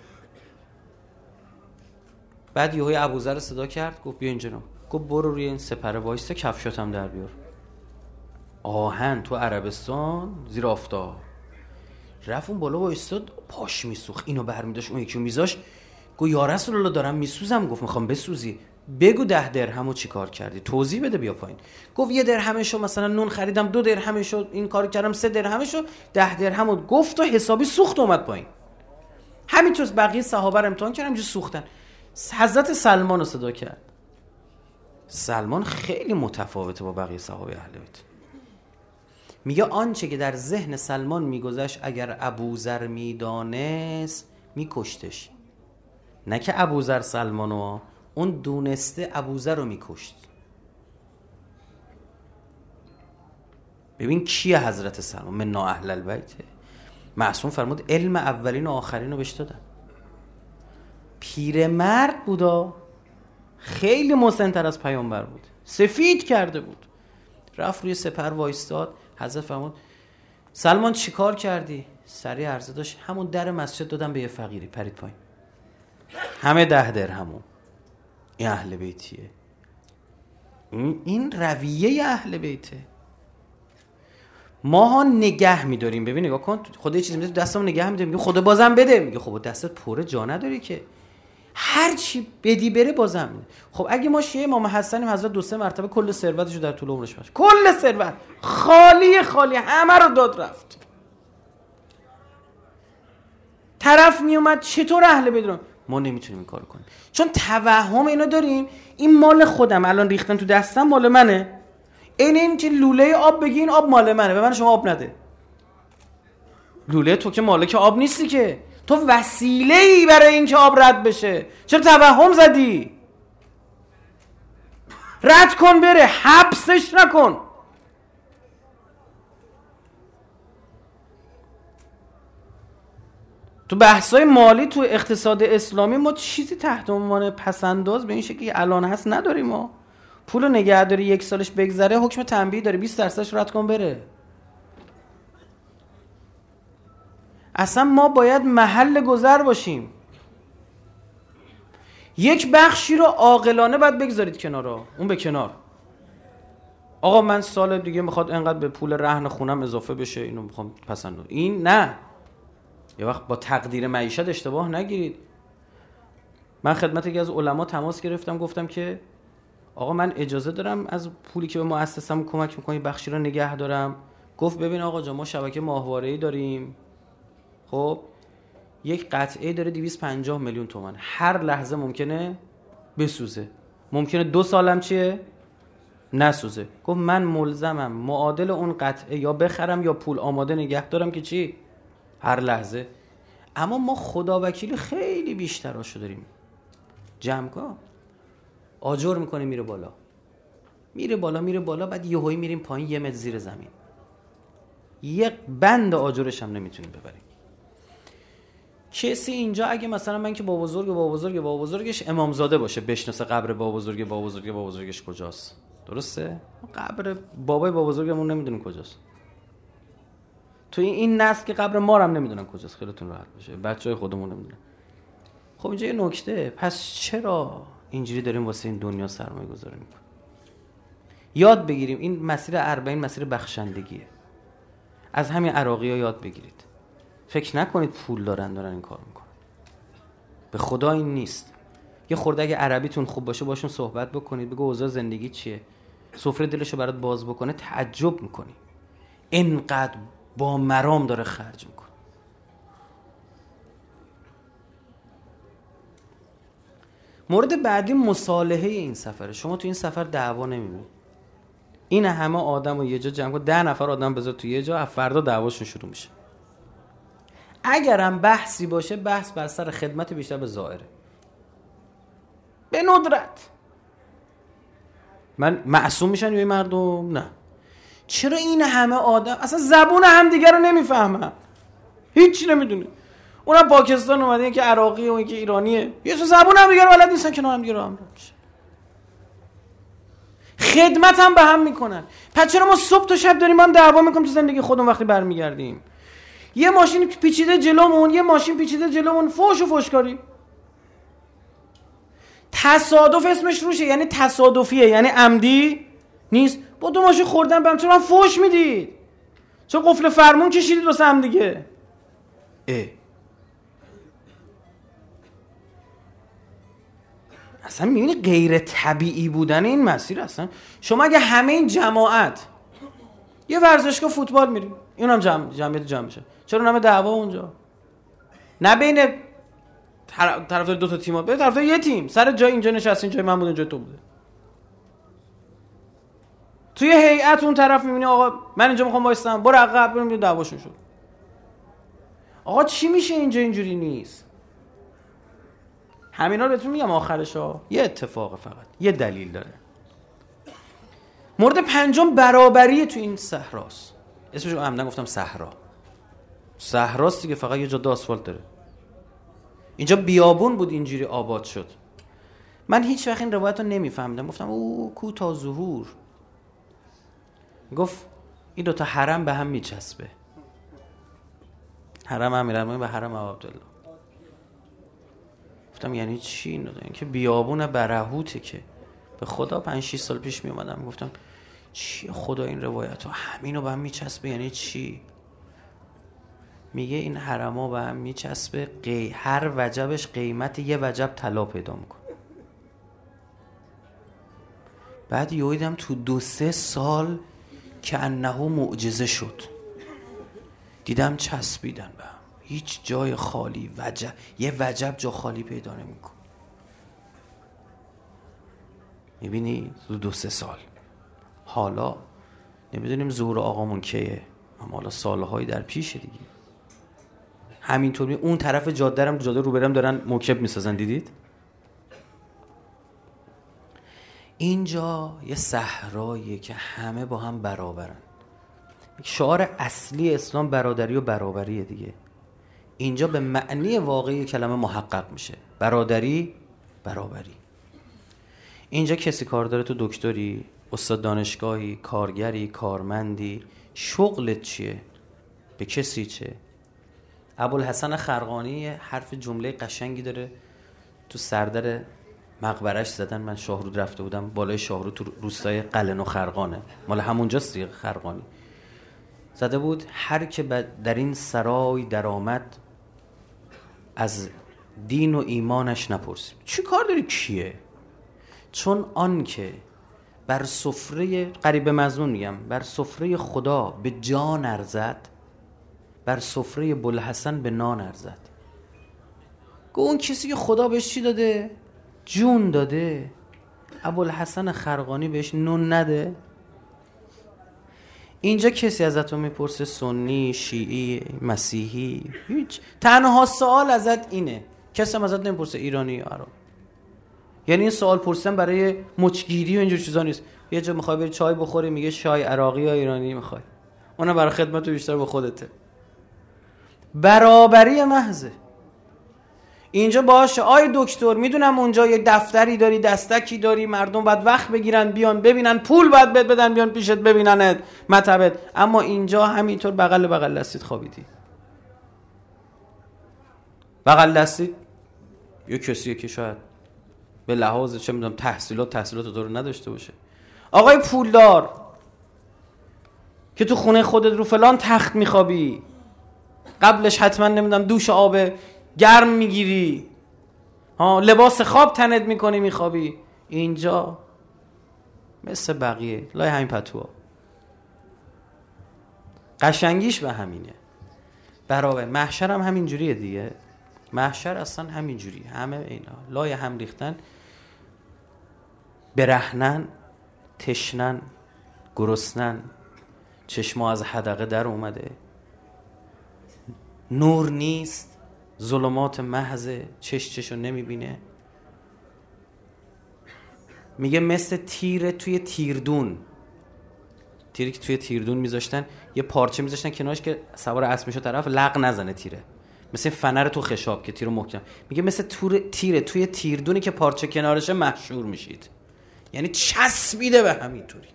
بعد یهوی ابوذر صدا کرد، گفت بیا اینجا. گفت برو روی این سپر وایسا، کفشاتم در بیار. آهن تو عربستان زیر آفتاب. رفت اون بالا وایساد، پاش میسوخت، اینو برمی‌داشت اون یکیو میذاشت. گفت یا رسول الله دارم میسوزم. گفت میخوام بسوزی. بگو 10 درهمو چی کار کردی؟ توضیح بده بیا پایین. گفت 1 درهمشو مثلا نون خریدم، 2 درهمشو این کار کردم، 3 درهمشو، 10 درهمو گفت و حسابی سوخت اومد پایین. همینطور بقیه صحابه رو امتحان کردم جو سوختن. حضرت سلمان رو صدا کرد. سلمان خیلی متفاوته با بقیه صحابه اهل بیت. میگه آنچه که در ذهن سلمان میگذشت اگر ابوذر میدانست میکشتش. نه که ابوذر سلمانو، اون دونسته ابوذر رو میکشت. ببین کیه حضرت سلمان؟ من اهل البیت. معصوم فرمود علم اولین و آخرین رو بهش دادن. پیرمرد بودا، خیلی مسن‌تر از پیامبر بود، سفید کرده بود، رفت روی سپر وایستاد. حضرت فرمود سلمان چی کار کردی؟ سریع عرضه داشت همون در مسجد دادم به یه فقیری، پرید پایین. همه 10 درهمو. این اهل بیتیه، این رویه اهل بیته. ماها نگه می‌داریم. ببین نگاه کن، خدا یه چیزی میده دستمون نگه می‌داریم، میگه خدا بازم بده، میگه خب دستت پره جا نداری که، هر چی بدی بره بازم میده. خب اگه ما شیعه امام حسنیم، حضرت 2-3 مرتبه کل ثروتشو در طول عمرش بخش، کل ثروت خالی همه رو داد رفت. طرف میومد چطور اهل بدون؟ ما نمیتونیم این کارو کنیم، چون توهم اینو داریم این مال خودم، الان ریختن تو دستم مال منه. این که لوله آب بگی این آب مال منه، به من شما آب نده. لوله تو که مالک آب نیستی که، تو وسیله‌ای برای این که آب رد بشه. چرا توهم زدی؟ رد کن بره، حبسش نکن. تو بحثای مالی تو اقتصاد اسلامی ما چیزی تحت عنوان پسنداز به این شکلی الان هست نداریم. ما پولو نگه داری 1 سالش بگذره حکم تنبیه داره، 20% رد کن بره. اصلا ما باید محل گذر باشیم. یک بخشی رو عاقلانه باید بگذارید کنار، اون به کنار. آقا من سال دیگه میخواد انقدر به پول رهن خونم اضافه بشه، اینو میخوام پسنداز. این نه، یه وقت با تقدیر معیشت اشتباه نگیرید. من خدمت یکی از علما تماس گرفتم، گفتم که آقا من اجازه دارم از پولی که به مؤسسه‌م کمک می‌کنی بخشی رو نگه دارم؟ گفت ببین آقا جان، ما شبکه ماهواره‌ای داریم، خب یک قطعه داره 250 میلیون تومان، هر لحظه ممکنه بسوزه، ممکنه 2 سالم چیه نسوزه. گفت من ملزمم معادل اون قطعه یا بخرم یا پول آماده نگه دارم که چی هر لحظه. اما ما خدا وکیلی خیلی بیشتراشو داریم. جمع‌ها آجر میکنه میره بالا، میره بالا، بعد یهویی میریم پایین 1 متر زیر زمین، یک بند آجرش هم نمیتونیم ببریم. کسی اینجا اگه مثلا من که با بزرگش امامزاده باشه بشناسه قبر با بزرگش کجاست، درسته؟ قبر بابای با بزرگمون نمیدونیم کجاست. تو این نسل که قبر ما رو هم نمیدونن کجاست، خیلیتون راحت باشه، بچهای خودمون نمیدونن. خب اینجا یه نکته، پس چرا اینجوری داریم واسه این دنیا سرمایه گذاری میکنیم؟ یاد بگیریم این مسیر 40 مسیر بخشندگیه. از همین عراقی‌ها یاد بگیرید. فکر نکنید پول دارن این کار میکنن. به خدا این نیست. یه خورده اگه عربیتون خوب باشه باشون صحبت بکنید، بگو اوضاع زندگی چیه، سفره دلشو برات باز بکنه، تعجب میکنی اینقدر با مرام داره خرج میکنه. مورد بعدی مصالحه این سفره. شما تو این سفر دعوا نمیبینید. این همه آدم رو یه جا جمع کن، 10 نفر آدم بذار تو یه جا، فردا دعواشون شروع میشه. اگرم بحثی باشه، بحث بر سر خدمت بیشتر به زائره، به ندرت. من معصوم میشن یا این مردم؟ نه. چرا این همه آدم اصلا زبون هم دیگر رو نمیفهمن، هیچی نمیدونه. اونم پاکستان اومده، این که عراقیه و این که ایرانیه، یه تو زبون هم دیگر بلد نیستن، کنار هم دیگر رو هم خدمت هم به هم میکنن. پس چرا ما صبح تا شب داریم هم دعوا میکنیم تو زندگی خودمون؟ وقتی برمیگردیم یه ماشین پیچیده جلومون، یه ماشین پیچیده جلومون، فوش و فوشکاری. تصادف اسمش روشه، یعنی تصادفیه، یعنی عمدی نیست. با 2 ماشین خوردن به هم، چرا من فوش میدید؟ چرا قفل فرمون کشیدید واسه هم دیگه؟ اصلا میبینی غیر طبیعی بودن این مسیر. اصلا شما اگه همه این جماعت یه ورزشگاه فوتبال میریم، اونم جمعیت جمع میشه، چرا همه دعوا اونجا؟ نه بین طرفدار 2 تا تیم‌ها، به طرفدار یه تیم، سر جای اینجا نشستین، جای من بوده، جای تو بوده. توی هیئت اون طرف میبینی آقا من اینجا میخوام وایسم، برو عقب، بریم دعواشون شد. آقا چی میشه اینجا؟ اینجوری نیست. همینا رو بهتون میگم آخرش ها یه اتفاق، فقط یه دلیل داره. مورد پنجم برابری تو این صحراست. اسمش رو عمدن گفتم صحراست دیگه، فقط یه جاده آسفالت داره. اینجا بیابون بود اینجوری آباد شد. من هیچ وقت این روایت رو نمیفهمیدم. گفتم او کوتا ظهور. گفت این دوتا حرم به هم میچسبه، حرم امیرالمومنین و حرم ابو عبدالله. گفتم یعنی چی؟ این که بیابون برهوته که به خدا 5-6 سال پیش می اومدم گفتم چی خدا این روایت ها همینو به هم میچسبه یعنی چی؟ میگه این حرما به هم میچسبه، هر وجبش قیمت یه وجب طلا پیدا میکنه. بعد یهودم تو 2-3 سال که انه معجزه شد، دیدم چسبیدن به هم، هیچ جای خالی یه وجب جا خالی پیدا نمیکنه. میبینی تو 2-3 سال. حالا نمیدونیم ظهور آقامون کیه، اما حالا سالهای در پیشه دیگه. همینطور اون طرف جاده رو برم دارن موکب میسازن، دیدید؟ اینجا یه صحراییه که همه با هم برابرن. شعار اصلی اسلام برادری و برابریه دیگه. اینجا به معنی واقعی کلمه محقق میشه. برادری، برابری. اینجا کسی کار داره، تو دکتری، استاد دانشگاهی، کارگری، کارمندی، شغلت چیه؟ به کسی چه؟ ابوالحسن خرقانی حرف جمله قشنگی داره، تو سردر مقبرش زدن. من شاهرود رفته بودم، بالای شاهرود تو روستای قلن و خرقانه، مال همونجاست دیگه خرقانی. زده بود هر که در این سرای درآمد از دین و ایمانش نپرسیم. چی کار داری کیه؟ چون آن که بر سفره، قریب مضمون میگم، بر سفره خدا به جان ارزد، بر سفره بوالحسن به نان ارزد. گو اون کسی که خدا بهش چی داده؟ جون داده. ابوالحسن خرقانی بهش نون نده؟ اینجا کسی ازتون میپرسه سنی، شیعی، مسیحی، هیچ. تنها سوال ازت اینه. کسی هم ازت نمیپرسه ایرانی یا عرب. یعنی این سوال پرسیدن برای مچگیری و اینجور چیزا نیست. یه جا میخوای بری چای بخوری میگه چای عراقی یا ایرانی میخوای، اونم برای خدمت بیشتر به خودته. برابری محضه. اینجا باشه آی دکتر میدونم اونجا یه دفتری داری، دستکی داری، مردم باید وقت بگیرن بیان ببینن، پول باید بدن بیان پیشت ببیننت مطبت، اما اینجا همینطور بغل دستید خوابیدی. بغل دستید یه کسیه که شاید به لحاظ چه میدونم تحصیلات تو رو نداشته باشه. آقای پولدار که تو خونه خودت رو فلان تخت میخوابی، قبلش حتما نمیدونم دوش آب گرم میگیری، لباس خواب تنت میکنی میخوابی، اینجا مثل بقیه لای همین پتوها. قشنگیش به همینه. برابر محشر هم همین جوریه دیگه. محشر اصلا همین جوری، همه اینا لای هم ریختن، برهنن، تشنن، گرسنن، چشما از حدقه در اومده، نور نیست، ظلمات محضه، چشو نمیبینه. میگه مثل تیر توی تیردون، تیری که توی تیردون میذاشتن، یه پارچه میذاشتن کنارش که سوار اسب میشه طرف لق نزنه تیره، مثل فنر تو خشاب که تیرو محکم. میگه مثل تیر توی تیردونی که پارچه کنارشه محشور میشید، یعنی چسبیده به همینطوری.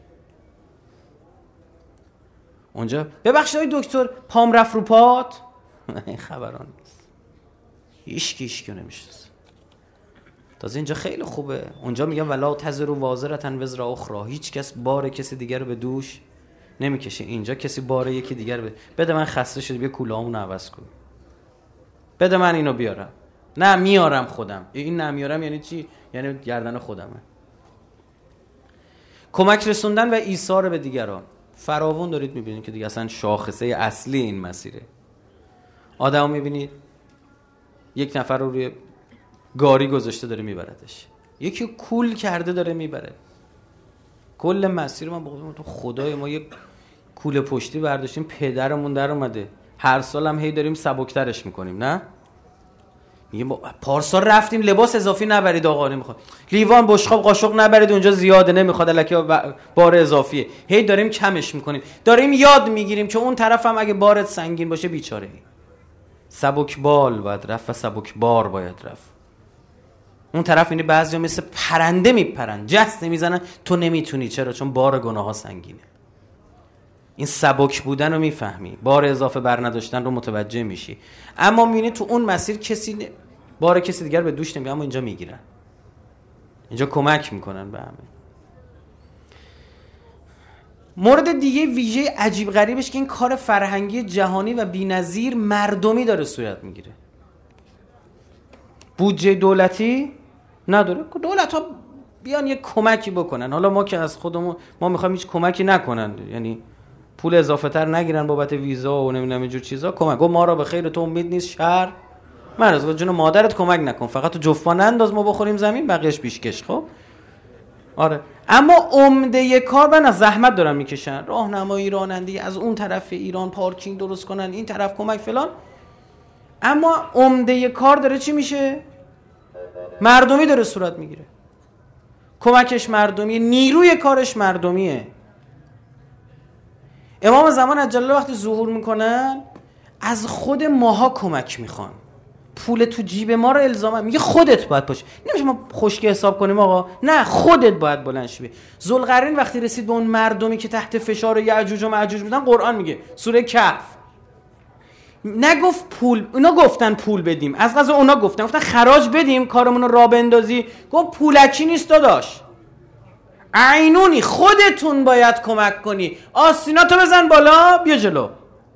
اونجا ببخشید آقای دکتر پام رفت رو پات، این خبران نیست، هیچ کی نمیشناسه. تازه اینجا خیلی خوبه. اونجا میگه ولا تزر وازرتن وزر اخرى، هیچ کس بار کسی دیگر رو به دوش نمیکشه. اینجا کسی بار یکی دیگر بده من خسته شده بیا کوله‌امو عوض کن، بده من اینو بیارم. نه میارم خودم. این نمیارم یعنی چی؟ یعنی گردن خودمه. کمک رسوندن و ایثار به دیگران فراوون دارید میبینید که دیگه اصلا شاخصه اصلی این مسیره. آدمو میبینید یک نفر رو روی گاری گذاشته داره میبردش، یکی کول کرده داره میبره. کل مسیر من بگم تو خدای ما یک کوله پشتی برداشتیم پدرمون در اومده، هر سال هم هی داریم سبکترش میکنیم. نه میگه پارسال رفتیم لباس اضافی نبرید آقا، نمیخواد لیوان بشقاب قاشق نبرید اونجا زیاده نمیخواد الکی بار اضافیه، هی داریم کمش میکنیم، داریم یاد میگیریم که اون طرف هم اگه بارت سنگین باشه بیچاره ای. سبک بال باید رفت و سبک بار باید رفت. اون طرف اینه بعضیا مثل پرنده میپرن جست میزنن، تو نمیتونی. چرا؟ چون بار گناه ها سنگینه. این سبک بودن رو میفهمی، بار اضافه بر نداشتن رو متوجه میشی. اما میبینی تو اون مسیر کسی بار کسی دیگر به دوش نمیگه، اما اینجا میگیرن، اینجا کمک میکنن به همه. مورد دیگه ویژه عجیب غریبش که این کار فرهنگی جهانی و بی‌نظیر مردمی داره صورت میگیره. بودجه دولتی نداره، دولت ها بیان یک کمکی بکنن. حالا ما که از خودمون ما میخوایم هیچ کمکی نکنن، یعنی پول اضافه تر نگیرن بابت ویزا و نمیدونم اینجور چیزا. کمک گفت ما را به خیر تو امید نیست شهر، من از جون مادرت کمک نکن، فقط تو جفت ننداز ما بخوریم زمین، بقیه‌اش پیشکش. خب آره، اما عمده کار من از زحمت دارن میکشن، راهنمایی رانندگی از اون طرف ایران، پارکینگ درست کنن، این طرف کمک فلان. اما عمده کار داره چی میشه؟ مردمی داره صورت میگیره. کمکش مردمیه، نیروی کارش مردمیه. امام زمان عجل وقتی ظهور میکنن از خود ماها کمک میخوان. پول تو جیب ما رو الزاما میگه خودت باید باشه، نمیشه ما خشکی حساب کنیم آقا، نه خودت باید بلند شی. ذوالقرنین وقتی رسید به اون مردمی که تحت فشار یأجوج و مأجوج بودن، قرآن میگه سوره کهف نگفت پول، اونا گفتن پول بدیم، از قضا اونا گفتن خراج بدیم کارمون رو راه بندازی، گفت پولکی نیست داداش، عینونی خودتون باید کمک کنی، آستیناتو بزن بالا بیا جلو.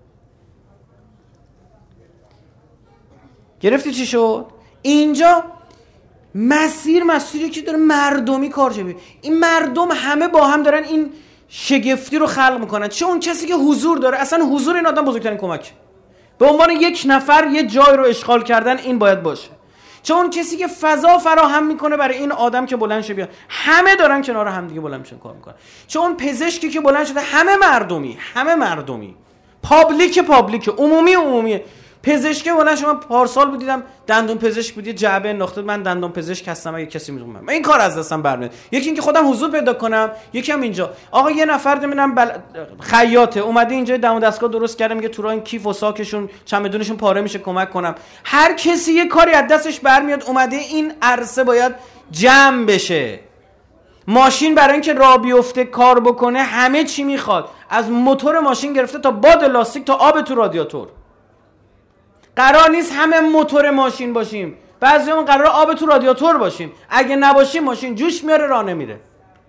گرفتی چی شد؟ اینجا مسیری که داره مردمی کار شده. این مردم همه با هم دارن این شگفتی رو خلق میکنن. چه اون کسی که حضور داره، اصلا حضور این آدم بزرگترین کمک، به عنوان یک نفر یه جای رو اشغال کردن این باید باشه. چه اون کسی که فضا فراهم میکنه برای این آدم که بلند شه بیاد، همه دارن کنار هم دیگه بلند میشن کار میکنن. چه اون پزشکی که بلند شده، همه مردمی، پابلیک عمومی. پزشک بلند شما پارسال بود دیدم دندون پزشک بود، یه جعبه انداخته، من دندون پزشک هستم اگه کسی میدونه من این کار از دستم برمیاد. یکی این که خودم حضور پیدا کنم، یکی هم اینجا آقا یه نفر نمیدونم خیاطه اومده اینجا دم دستگاه درست کرده، میگه تو راه این کیف و ساکشون چمدونشون پاره میشه کمک کنم. هر کسی یه کاری از دستش برمیاد، اومده این عرصه باید جمع بشه. ماشین برای اینکه راه بیفته کار بکنه همه چی میخواد، از موتور ماشین گرفته تا باد لاستیک تا آب تو رادیاتور. قرار نیست همه موتور ماشین باشیم، بعضیامون قرار آب تو رادیاتور باشیم. اگه نباشیم ماشین جوش میاره راه نمیره.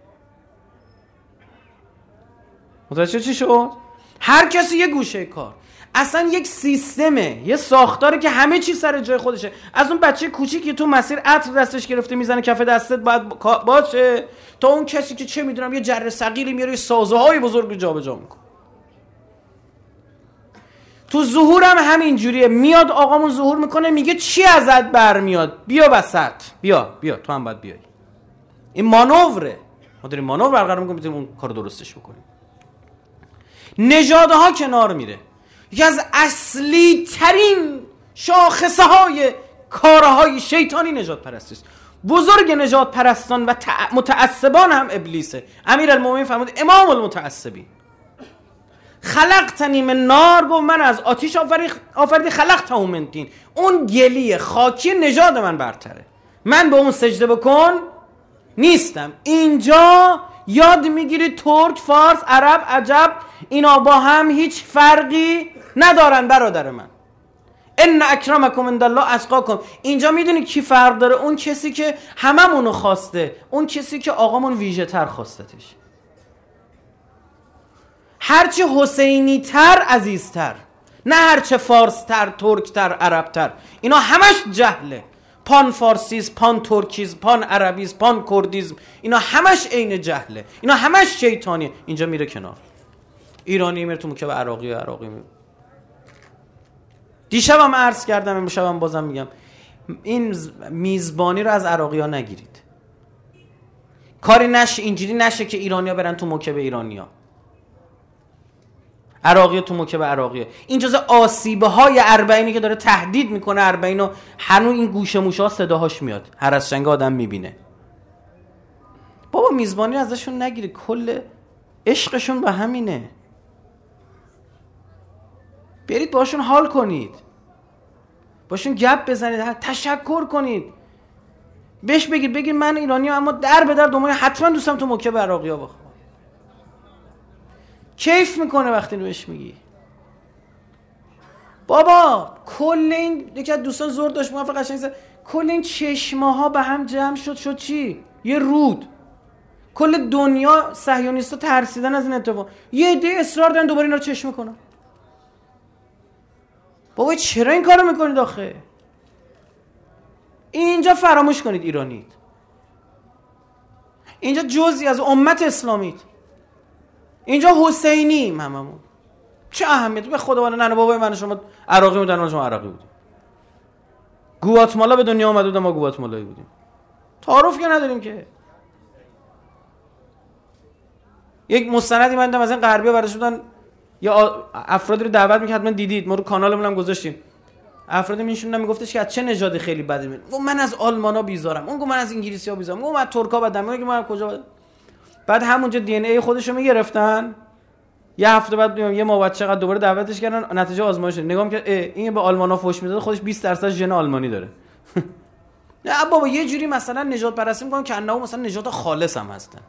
متوجه چی شد؟ هر کسی یه گوشه کار، اصلا یک سیستمه، یه ساختاره که همه چی سر جای خودشه. از اون بچه کوچیکی تو مسیر عطر دستش گرفته میزنه کف دستت باید باشه، تا اون کسی که چه میدونم یه جره ثقیلی میاره سازه‌های بزرگ جابجا میکنه. تو ظهورم همین جوریه، میاد آقامون ظهور میکنه میگه چی ازت برمیاد، بیا وسط، بیا تو هم باید بیای. این مانوره، ما داریم مانور برقرار میکنیم، میتونیم اون کار درستش بکنیم. نژادها کنار میره. یکی از اصلی ترین شاخصه های کارهای شیطانی نژاد پرستی است. بزرگ نژاد پرستان و متعصبان هم ابلیسه. امیرالمومنین فرمود امام المتعصبین، خلقتنی من نار، گفت من از آتیش آفریدی، خلقته من طین، اون گلی خاکی نژاد من برتره، من به اون سجده بکن نیستم. اینجا یاد میگیری ترک، فارس، عرب، عجب اینا با هم هیچ فرقی ندارن برادر من. ان اکرمکم عند الله اتقاکم. اینجا میدونی کی فرق داره؟ اون کسی که هممونو خواسته، اون کسی که آقامون ویژه تر خواستتش. هرچه حسینی تر عزیزتر، نه هرچه فارس تر، ترک تر، عرب تر. اینا همش جهله. پان فارسیز، پان ترکیز، پان عربیز، پان کردیزم، اینا همش عین جهله، اینا همش شیطانیه. اینجا میره کنار. ایرانی میره تو مکتب عراقی میره. دیشبم عرض کردم، امشبم بازم میگم، این میزبانی رو از عراقی ها نگیرید. کاری نشه اینجوری نشه که ایرانی ها برن تو مکتب ایرانی ها. عراقی تو موکب عراقیه. این جزء آسیب‌های اربعینی که داره تهدید میکنه اربعینو. هنوز این گوشه موشا صداهاش میاد، هر از شنگ آدم میبینه. بابا میزبانی ازشون نگیری، کل عشقشون به همینه. برید باشون حال کنید، باشون گپ بزنید، تشکر کنید، بهش بگید من ایرانیم اما در به در دومای حتما دوستم تو موکب عراقی‌ها بخوام. کیف میکنه وقتی بهش میگی. بابا کل این یکی از دوستان زور داشت موفق قشنگ کل این چشماها به هم جمع شد چی؟ یه رود. کل دنیا صهیونیستا ترسیدن از این اتفاق، یه عده اصرار دارن دوباره اینا رو چشم کنن. بابا چرا این کارو میکنید آخه؟ اینجا فراموش کنید ایرانید، اینجا جزئی از امت اسلامید، اینجا حسینیم هممون. چه اهمیتی به خدا، ننه بابای من شما عراقی بودن، ما شما عراقی بودیم. گواتمالا به دنیا اومد بودن، ما گواتمالایی بودیم. تعارف که نداریم که. یک مستندی من دیدم از این غربی‌ها برداشت بودن، یا افرادی رو دعوت می‌کرد، من دیدید ما رو کانالمون هم گذاشتیم. افرادی میشوندن میگفتش که از چه نژادی خیلی بده میاد. من از آلمانا بیزارم، اون گفت من از انگلیسی‌ها بیزارم، اون من از ترکا بدم، میگه من کجا بدم. بعد همونجا دی ان ای خودشو میگرفتن. یه هفته بعد یه ما بعد چقدر دوباره دعوتش کردن، نتیجه آزمایش نگاه کرد این به آلمانا فوش میداد، خودش 20% ژن آلمانی داره. نه بابا یه جوری مثلا نژاد پرستی میکنن که انه مثلا نژاد خالص هم هستن.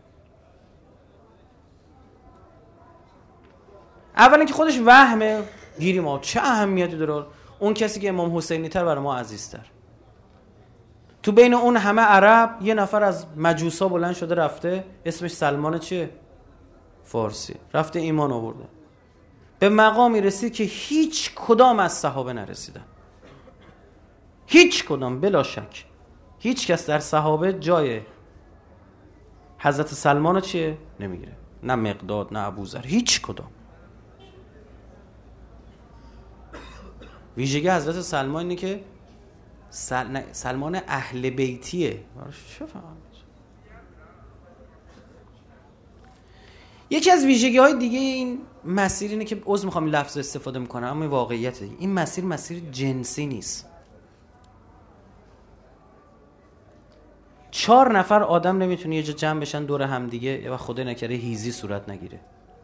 اولا که خودش وهمه، گیری ما چه اهمیتی داره. اون کسی که امام حسینی تر برای ما عزیزتر. تو بین اون همه عرب یه نفر از مجوسا بلند شده رفته، اسمش سلمان چیه؟ فارسی، رفته ایمان آورده. به مقامی رسید که هیچ کدام از صحابه نرسیدن، هیچ کدام، بلا شک هیچ کس در صحابه جای حضرت سلمان چیه؟ نمیگیره. نه مقداد، نه ابوذر، هیچ کدام. ویژگی حضرت سلمان اینه که سلمان اهل بیتیه. چه فهمید؟ یکی از ویژگی‌های دیگه این مسیر اینه که میخوام این لفظ استفاده میکنم اما واقعیت این مسیر جنسی نیست. 4 نفر آدم نمیتونه یه جا جمع بشن دور هم دیگه و خدا نکره هیزی صورت نگیره.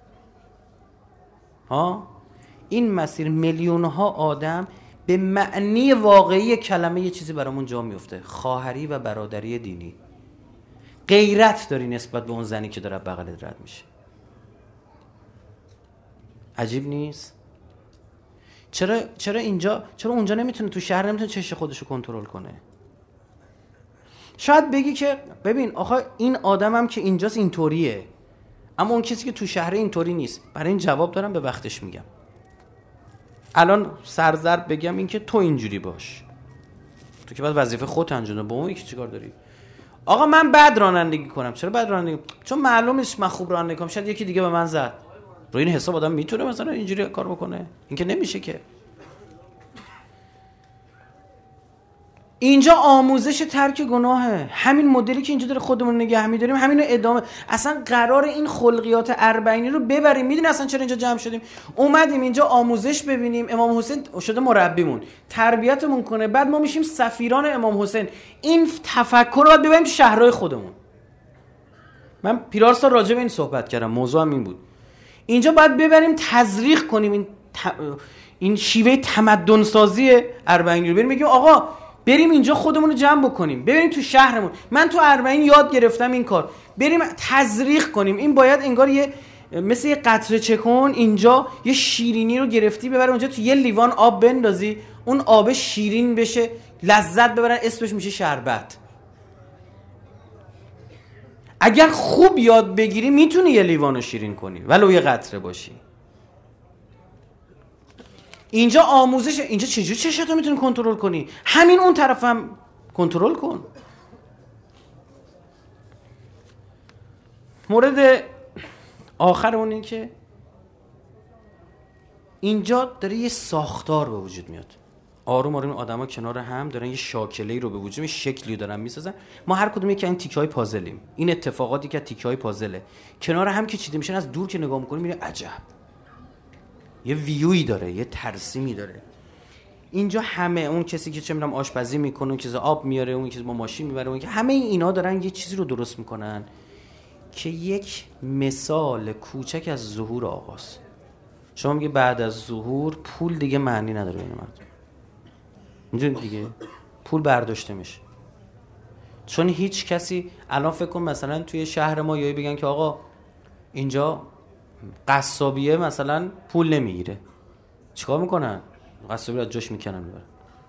این مسیر میلیون‌ها آدم به معنی واقعی کلمه یه چیزی برامون جا میفته، خواهری و برادری دینی. غیرت داری نسبت به اون زنی که داره بغلت رد میشه. عجیب نیست؟ چرا اونجا نمیتونه، تو شهر نمیتونه چش خودشو کنترل کنه؟ شاید بگی که ببین آخه این آدمم که اینجاست اینطوریه، اما اون کسی که تو شهر اینطوری نیست. برای این جواب دارم، به وقتش میگم. الان سرزرد بگم این که تو اینجوری باش، تو که باید وظیفه خودت انجام بدی، با اون یکی چیکار داری؟ آقا من بد رانندگی کنم. چرا بد رانندگی؟ چون معلومه من خوب رانندگی کنم، شاید یکی دیگه به من زد. رو این حساب آدم میتونه مثلا اینجوری کار بکنه؟ این که نمیشه که. اینجا آموزش ترک گناهه. همین مدلی که اینجا داره خودمون نگه می‌داریم همینو ادامه. اصلا قرار این خلقیات اربعینی رو ببریم. میدونی اصلا چرا اینجا جمع شدیم؟ اومدیم اینجا آموزش ببینیم. امام حسین شده مربیمون، تربیتمون کنه، بعد ما میشیم سفیران امام حسین. این تفکر رو باید ببریم تو شهرهای خودمون. من پیرارسال راجع به این صحبت کردم، موضوعم این بود. اینجا باید ببریم تزریق کنیم این شیوه تمدن سازی اربعینی رو. بریم بگیم آقا بریم اینجا خودمون رو جمع بکنیم، بریم تو شهرمون. من تو اربعین یاد گرفتم این کار، بریم تزریق کنیم. این باید انگار یه مثل یه قطره چکون اینجا یه شیرینی رو گرفتی ببر اونجا تو یه لیوان آب بندازی، اون آب شیرین بشه، لذت ببرن، اسمش میشه شربت. اگر خوب یاد بگیری میتونی یه لیوانو شیرین کنی ولو یه قطره باشی. اینجا آموزش، اینجا چجوری چشتو میتونی کنترل کنی؟ همین اون طرف هم کنترل کن. مورد آخر اون این که اینجا داره یه ساختار به وجود میاد. آروم آروم آدما کنار هم دارن یه شاکله‌ای رو به وجود، یه شکلی دارن میسازن. ما هر کدوم یکی این تیکه‌های پازلیم. این اتفاقاتی که تیکه‌های پازله کنار هم که چیده میشن، از دور که نگاه می‌کنی میگی عجب. یه ویوی داره، یه ترسیمی داره. اینجا همه اون کسی که چه میدونم آشپزی میکنه، اون کسی آب میاره، اون کسی با ماشین میبره، اون که همه اینا دارن یه چیزی رو درست میکنن که یک مثال کوچک از ظهور آقاست. شما میگه بعد از ظهور پول دیگه معنی نداره این مردم. میدونید دیگه پول برداشته میشه. چون هیچ کسی الان فکر کن مثلا توی شهر ما یایی بگن که آقا اینجا قصابیه مثلا پول نمیگیره، چیکار میکنن؟ قصابی رو از جاش میکنن میبرن.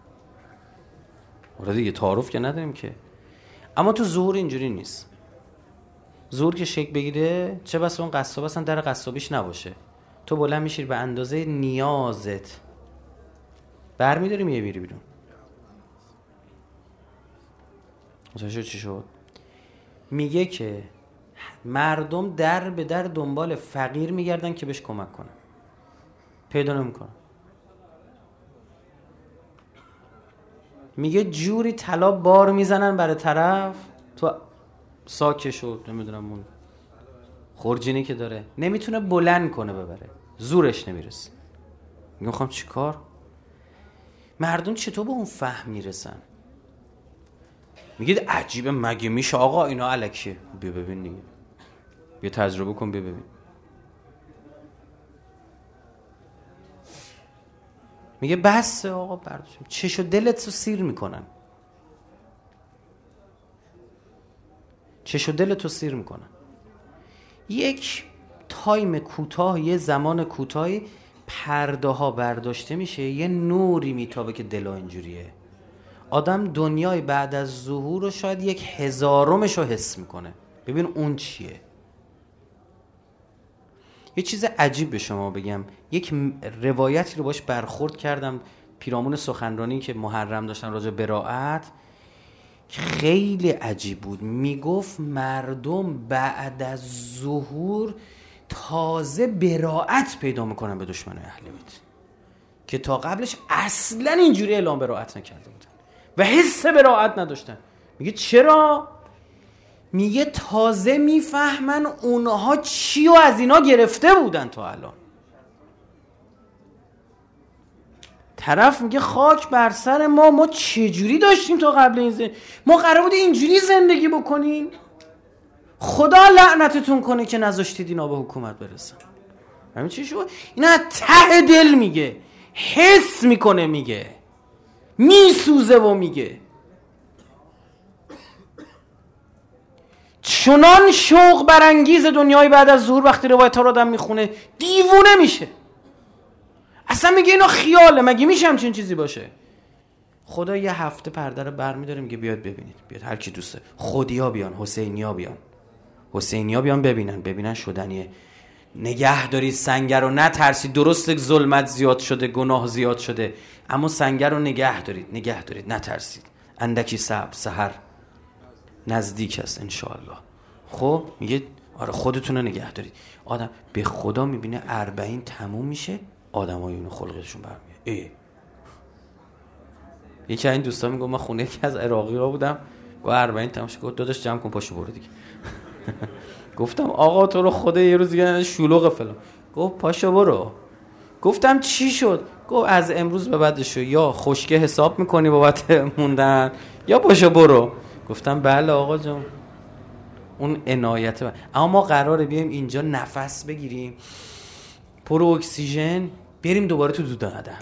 آره دیگه تعارف که نداریم که. اما تو ظهور اینجوری نیست. ظهور که شکل بگیره چه بس اون قصاب اصلا در قصابیش نباشه، تو بلند میشی به اندازه نیازت برمیداری میگه بیری بیرون. چی شد؟ میگه که مردم در به در دنبال فقیر میگردن که بهش کمک کنن، پیدا نمیکنن. میگه جوری طلا بار میزنن برای طرف تو ساکش و نمیدونم اون خورجینی که داره نمیتونه بلند کنه ببره، زورش نمیرسه. میگم چی کار؟ مردم چطور به اون فهم میرسن؟ میگه عجیبه، مگه میشه آقا اینا الکیه؟ بیا ببین دیگه، بیا تجربه کن، بیا ببین. میگه بس آقا برداشتیم، چشو دلت رو سیر میکنن، چشو دلت رو سیر میکنن. یک تایم کوتاه، یه زمان کوتاهی پرده ها برداشته میشه، یه نوری میتابه که دلا اینجوریه. آدم دنیای بعد از ظهور رو شاید 1/1000 رو حس میکنه. ببین اون چیه. یه چیز عجیب به شما بگم، یک روایتی رو باش برخورد کردم، پیرامون سخنرانی که محرم داشتن راجع به براءت، خیلی عجیب بود. میگفت مردم بعد از ظهور تازه براءت پیدا میکنن به دشمن اهل بیت که تا قبلش اصلا اینجوری اعلام براءت نکرده بودن و حس براءت نداشتن. میگه چرا؟ میگه تازه میفهمن اونها چی و از اینا گرفته بودن تا الان. طرف میگه خاک بر سر ما چجوری داشتیم تا قبل این ما قرار بود اینجوری زندگی بکنیم؟ خدا لعنتتون کنه که نذاشتید اینا به حکومت برسن. همین چی شد؟ اینا ته دل میگه، حس میکنه، میگه میسوزه و میگه. چنان شوق برانگیز دنیای بعد از ظهور وقتی روایت ها رو آدم میخونه دیوونه میشه. اصلا میگه اینا خیاله، مگه میشه همچین چیزی باشه؟ خدا یه هفته پرده رو برمیداره میگه بیاد ببینید، بیاد هر کی دوسته، خودیا بیان، حسینیا بیان ببینن شدنیه. نگه دارید سنگر رو، نترسید. درست ظلمت زیاد شده، گناه زیاد شده، اما سنگر رو نگه دارید نترسید. اندکی صبر، سحر نزدیک است انشاءالله. خب میگه آره خودتون رو نگه دارید. آدم به خدا میبینه 40 تموم میشه، آدمای اونو خلقشون برمیاد. یکی این دوستا میگه من خونه یکی از عراقی ها بودم، گفت 40 تموم شد، گفت داداش جمع کن پاشو برو دیگه. گفتم آقا تو رو خدا یه روز دیگه شلوغ فلان. گفت پاشو برو. گفتم چی شد؟ گفت از امروز به بعدش یا خشکه حساب میکنی بابت موندن یا پاشو برو. گفتم بله آقا جان، اون عنایت. اما ما قراره بیایم اینجا نفس بگیریم، پر اکسیژن، بریم دوباره تو دود قدم،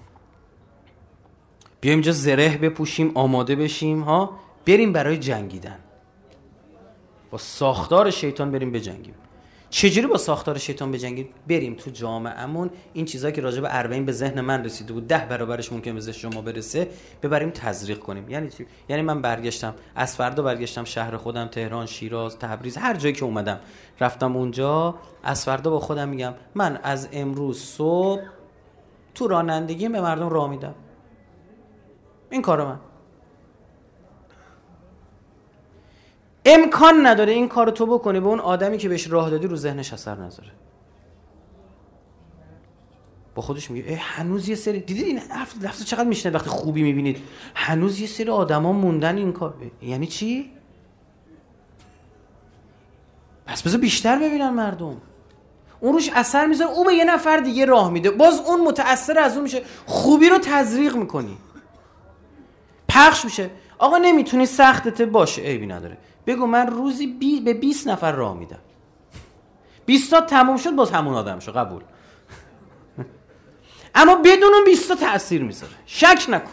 بیایم اینجا زره بپوشیم، آماده بشیم ها، بریم برای جنگیدن با ساختار شیطان، بریم بجنگیم. چجوری با ساختار شیطان بجنگیم؟ بریم تو جامعه‌مون این چیزایی که راجع به 40 به ذهن من رسیده بود 10 برابرش ممکن به ذهن شما برسه، ببریم تزریق کنیم. یعنی چی؟ یعنی من برگشتم از فردا برگشتم شهر خودم، تهران، شیراز، تبریز، هر جایی که اومدم رفتم اونجا، از فردا با خودم میگم من از امروز صبح تو رانندگی به مردم راه میدم. این کار من. امکان نداره این کارو تو بکنی به اون آدمی که بهش راه دادی رو ذهنش اثر نذاره. با خودش میگه هنوز یه سری، دیدید این لفظ چقدر میشنه وقتی خوبی میبینید، هنوز یه سری آدما موندن این کار. یعنی چی؟ پس بذار بیشتر ببینن مردم. اون روش اثر میذاره، او به یه نفر دیگه راه میده، باز اون متأثر از اون میشه، خوبی رو تزریق میکنی، پخش میشه. آقا نمیتونی، سختته، باشه عیبی نداره، بگو من روزی به 20 نفر راه میدم، 20 تا تموم شد باز همون آدم شو، قبول. اما بدون اون 20 تا تأثیر میذاره، شک نکن.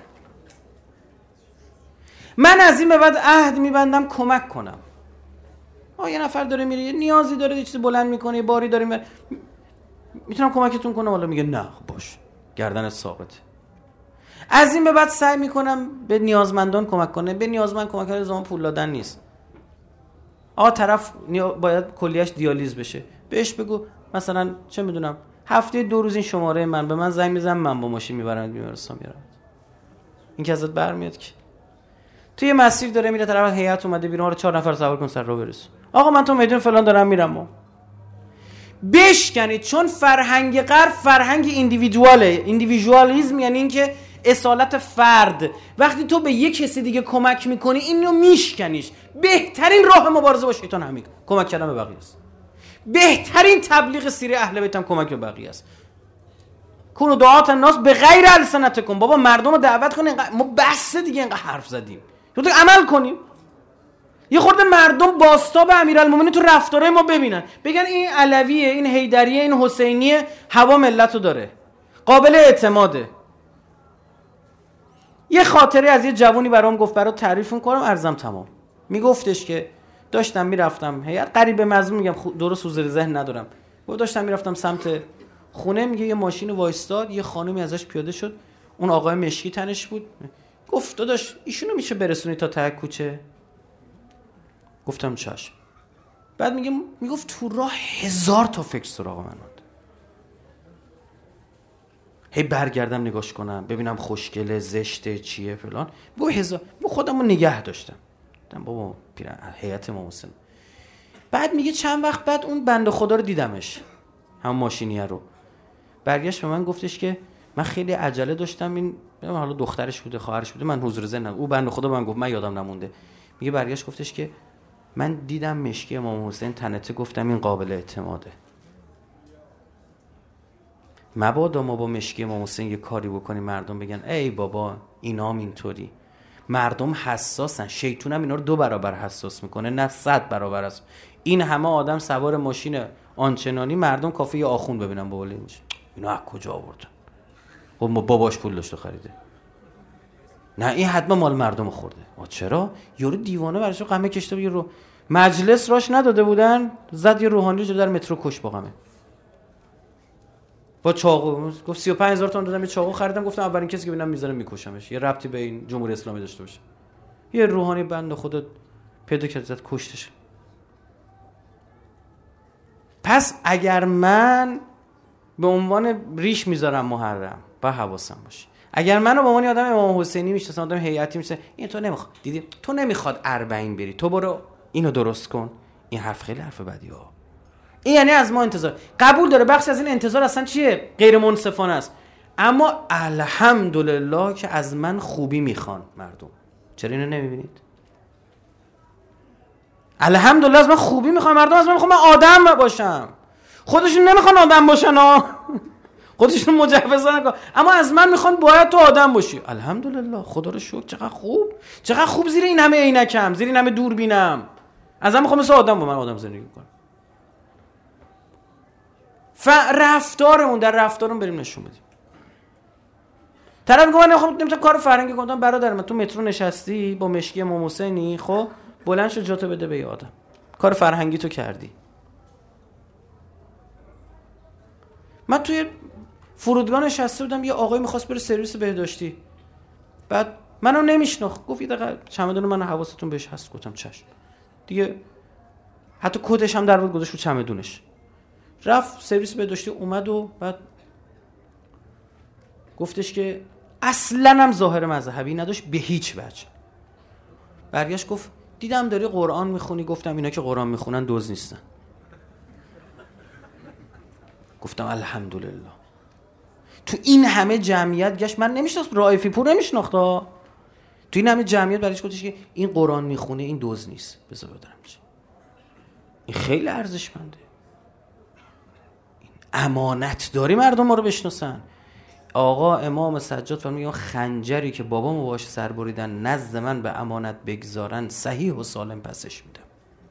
من از این به بعد عهد میبندم کمک کنم. یه نفر داره میره، یه نیازی داره، یه چیزی بلند میکنه، یه باری داره میره، میتونم کمکتون کنم. حالا میگه نه باش، گردنت ثابته. از این به بعد سعی میکنم به نیازمندان کمک کنه. به نیازمند کمک کردن زمان پول دادن نیست. طرف باید کلیهش دیالیز بشه، بهش بگو مثلا چه میدونم هفته 2 روز این شماره من، به من زنگ بزن، من با ماشین میبرم بیمارستان میارم. این که ازت برمیاد که توی مسیر داره میره، طرف هیئت اومده بیرون، رو 4 نفر سوار کن سر راه برسون. آقا من تو میدون فلان دارم میرم. بشکنید، چون فرهنگ غرب فرهنگ ایندیویدواله. ایندیویدوالیسم یعنی اینکه اصالت فرد. وقتی تو به یک کسی دیگه کمک میکنی اینو میشکنیش. بهترین راه مبارزه با شیطان همین کمک کردن به بقیه است. بهترین تبلیغ سیره اهل بیت هم کمک به بقیه است. کونوا دعاة الناس بغیر السنتکم. بابا مردم رو دعوت کنین، ما بس دیگه اینقدر حرف زدیم، تو عمل کنیم. یه خورده مردم باستا به امیرالمومنین تو رفتاره ما ببینن، بگن این علویه، این حیدریه، این حسینیه، هوا ملتو داره، قابل اعتماده. یه خاطره از یه جوونی برام گفت، برات تعریف می‌کنم، عرضم تمام. میگفتش که داشتم میرفتم هیئت، قریب مضمون میگم، درست حضور ذهن ندارم، گفت داشتم میرفتم سمت خونه، میگه یه ماشین وایستاد، یه خانومی ازش پیاده شد، اون آقای مشکی تنش بود، گفت داداش ایشونو میشه برسونی تا ته کوچه؟ گفتم چشم. بعد میگفت تو راه 1000 تا فکر سراغ من اومد، هی برگردم نگاش کنم ببینم خوشگله، زشته، چیه فلان. گفت 1000. خودمو نگه داشتم، بابا هیئت امام حسین. بعد میگه چند وقت بعد اون بنده خدا رو دیدمش، هم ماشینیه رو، برگشت به من گفتش که من خیلی عجله داشتم، این حالا دخترش بوده خواهرش بوده، من حضور ذهن او بنده خدا من گفت، من یادم نمونده. میگه برگشت گفتش که من دیدم مشکی امام حسین تنته، گفتم این قابل اعتماده، مبادا ما با مشکی امام حسین یه کاری بکنیم مردم بگن ای بابا اینام اینطوری. مردم حساسن، شیطون هم اینا رو 2 برابر حساس میکنه، نه 100 برابر است. این همه آدم سوار ماشین آنچنانی، مردم کافی یه آخوند ببینن بابا اینو از کجا آوردن، خب باباش پول داشته خریده، نه این حتما مال مردم خورده. چرا؟ یارو دیوانه براشو قمه کشته بود، رو مجلس راش نداده بودن، زد یه روحانی رو در مترو کش با قمه، با چاقو. گفت 35000 تومان دادم یه چاقو خریدم، گفتم اولین کسی که ببینم میذارم میکشمش، یه ربطی به این جمهوری اسلامی داشته باشه. یه روحانی بنده خدا پیدا کرد زد کشتش. پس اگر من به عنوان ریش میذارم محرم، با حواسم باشه، اگر منو به عنوان آدم امام حسینی میشناسم، آدم هیئتی میشناسم، این تو نمیخواد، دیدی تو نمیخواد 40 بری، تو برو اینو درست کن، این حرف خیلی حرف بدیه. این یعنی از ما انتظار، قبول داره بخشی از این انتظار اصلا چیه؟ غیر منصفانه است، اما الحمدلله که از من خوبی میخوان مردم. چرا اینو نمیبینید؟ الحمدلله از من خوبی میخوان مردم، از من میخوان من آدم باشم. خودشون نمیخوان آدم باشن خودشون مجوز نکن، اما از من میخوان باید تو آدم باشی. الحمدلله، خدا رو شکر. چقدر خوب زیر این همه عینکم، زیر این همه دوربینم، از من میخوام مثل آدم با من آدم زندگی کنم. رفتارمون در رفتارمون بریم نشون بدیم. طرف میگه من نمیتونم کار فرهنگی کنم. برادر من تو مترو نشستی با مشکی امام حسینی، خب بلند شو جاتو بده به آدم، کار فرهنگی تو کردی. من توی فرودگاه نشسته بودم، یه آقای میخواست بره سرویس بهداشتی، بعد منو نمیشناخت، گفت یه دقیقه چمدون من حواستون بهش هست؟ گفتم چشم. دیگه حتی کدش هم در بود گذاشت رو چمدونش. رفت سرویس بهداشتی، اومد و بعد گفتش که اصلا هم ظاهر مذهبی نداشت به هیچ وجه. برگشت گفت دیدم داری قرآن میخونی. گفتم اینا که قرآن میخونن دزد نیستن. گفتم الحمدلله. تو این همه جمعیت گشت، من نمیشناخت، رائفی پور نمیشناخت، تو این همه جمعیت برایش گفتش که این قرآن میخونه، این دزد نیست، بذار بدارم چه. این خیلی ارزشمنده. امانت داری مردم ما رو بشناسن. آقا امام سجاد فرمود خنجری که بابامو باهاش سر بریدن نزد من به امانت بگذارن صحیح و سالم پسش میدم.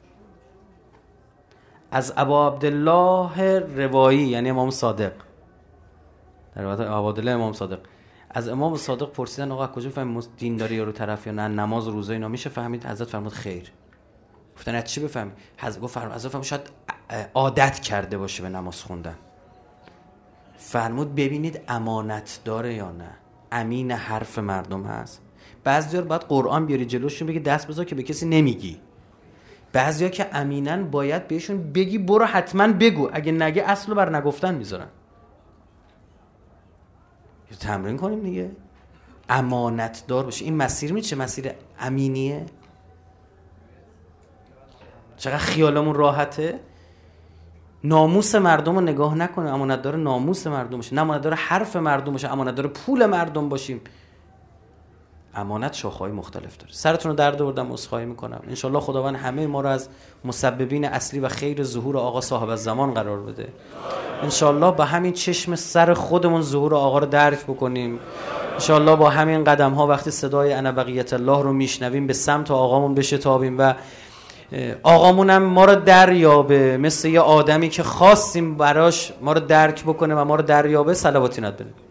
از ابا عبدالله روایی یعنی امام صادق، در واقع ابا عبدالله امام صادق، از امام صادق پرسیدن آقا کجا فهمید دینداری یا رو طرف یا نه نماز و روزه اینا میشه فهمید؟ حضرت فرمود خیر. گفتن از چی بفهمی؟ حضرت فرمود شاید عادت کرده باشه به نماز خوندن. فرمود ببینید امانت داره یا نه، امین حرف مردم هست. بعضی‌ها باید قرآن بیاری جلوشون بگی دست بذار که به کسی نمیگی. بعضیا که امینن باید بهشون بگی برو حتما بگو، اگه نگه اصلو بر نگفتن میذارن. یه تمرین کنیم دیگه، امانت دار باشه. این مسیر میشه مسیر امینیه. چقدر خیالمون راحته ناموس مردم رو نگاه نکنه، امانت دار ناموس مردم باشه، نه امانت دار حرف مردم باشه، امانت دار پول مردم باشیم. امانت شاخه‌های مختلف داره. سرتون رو درد آوردم، عذرخواهی میکنم. انشالله خداوند همه ما رو از مسببین اصلی و خیر ظهور آقا صاحب الزمان قرار بده. انشالله با همین چشم سر خودمون ظهور آقا رو درک بکنیم. انشالله با همین قدم ها وقتی صدای انا بقیت الله رو میشنویم به سمت آقامون بشتابیم و آقامونم ما رو دریابه، مثل یه آدمی که خواستیم براش ما رو درک بکنه و ما رو دریابه. صلواتی نات بریم.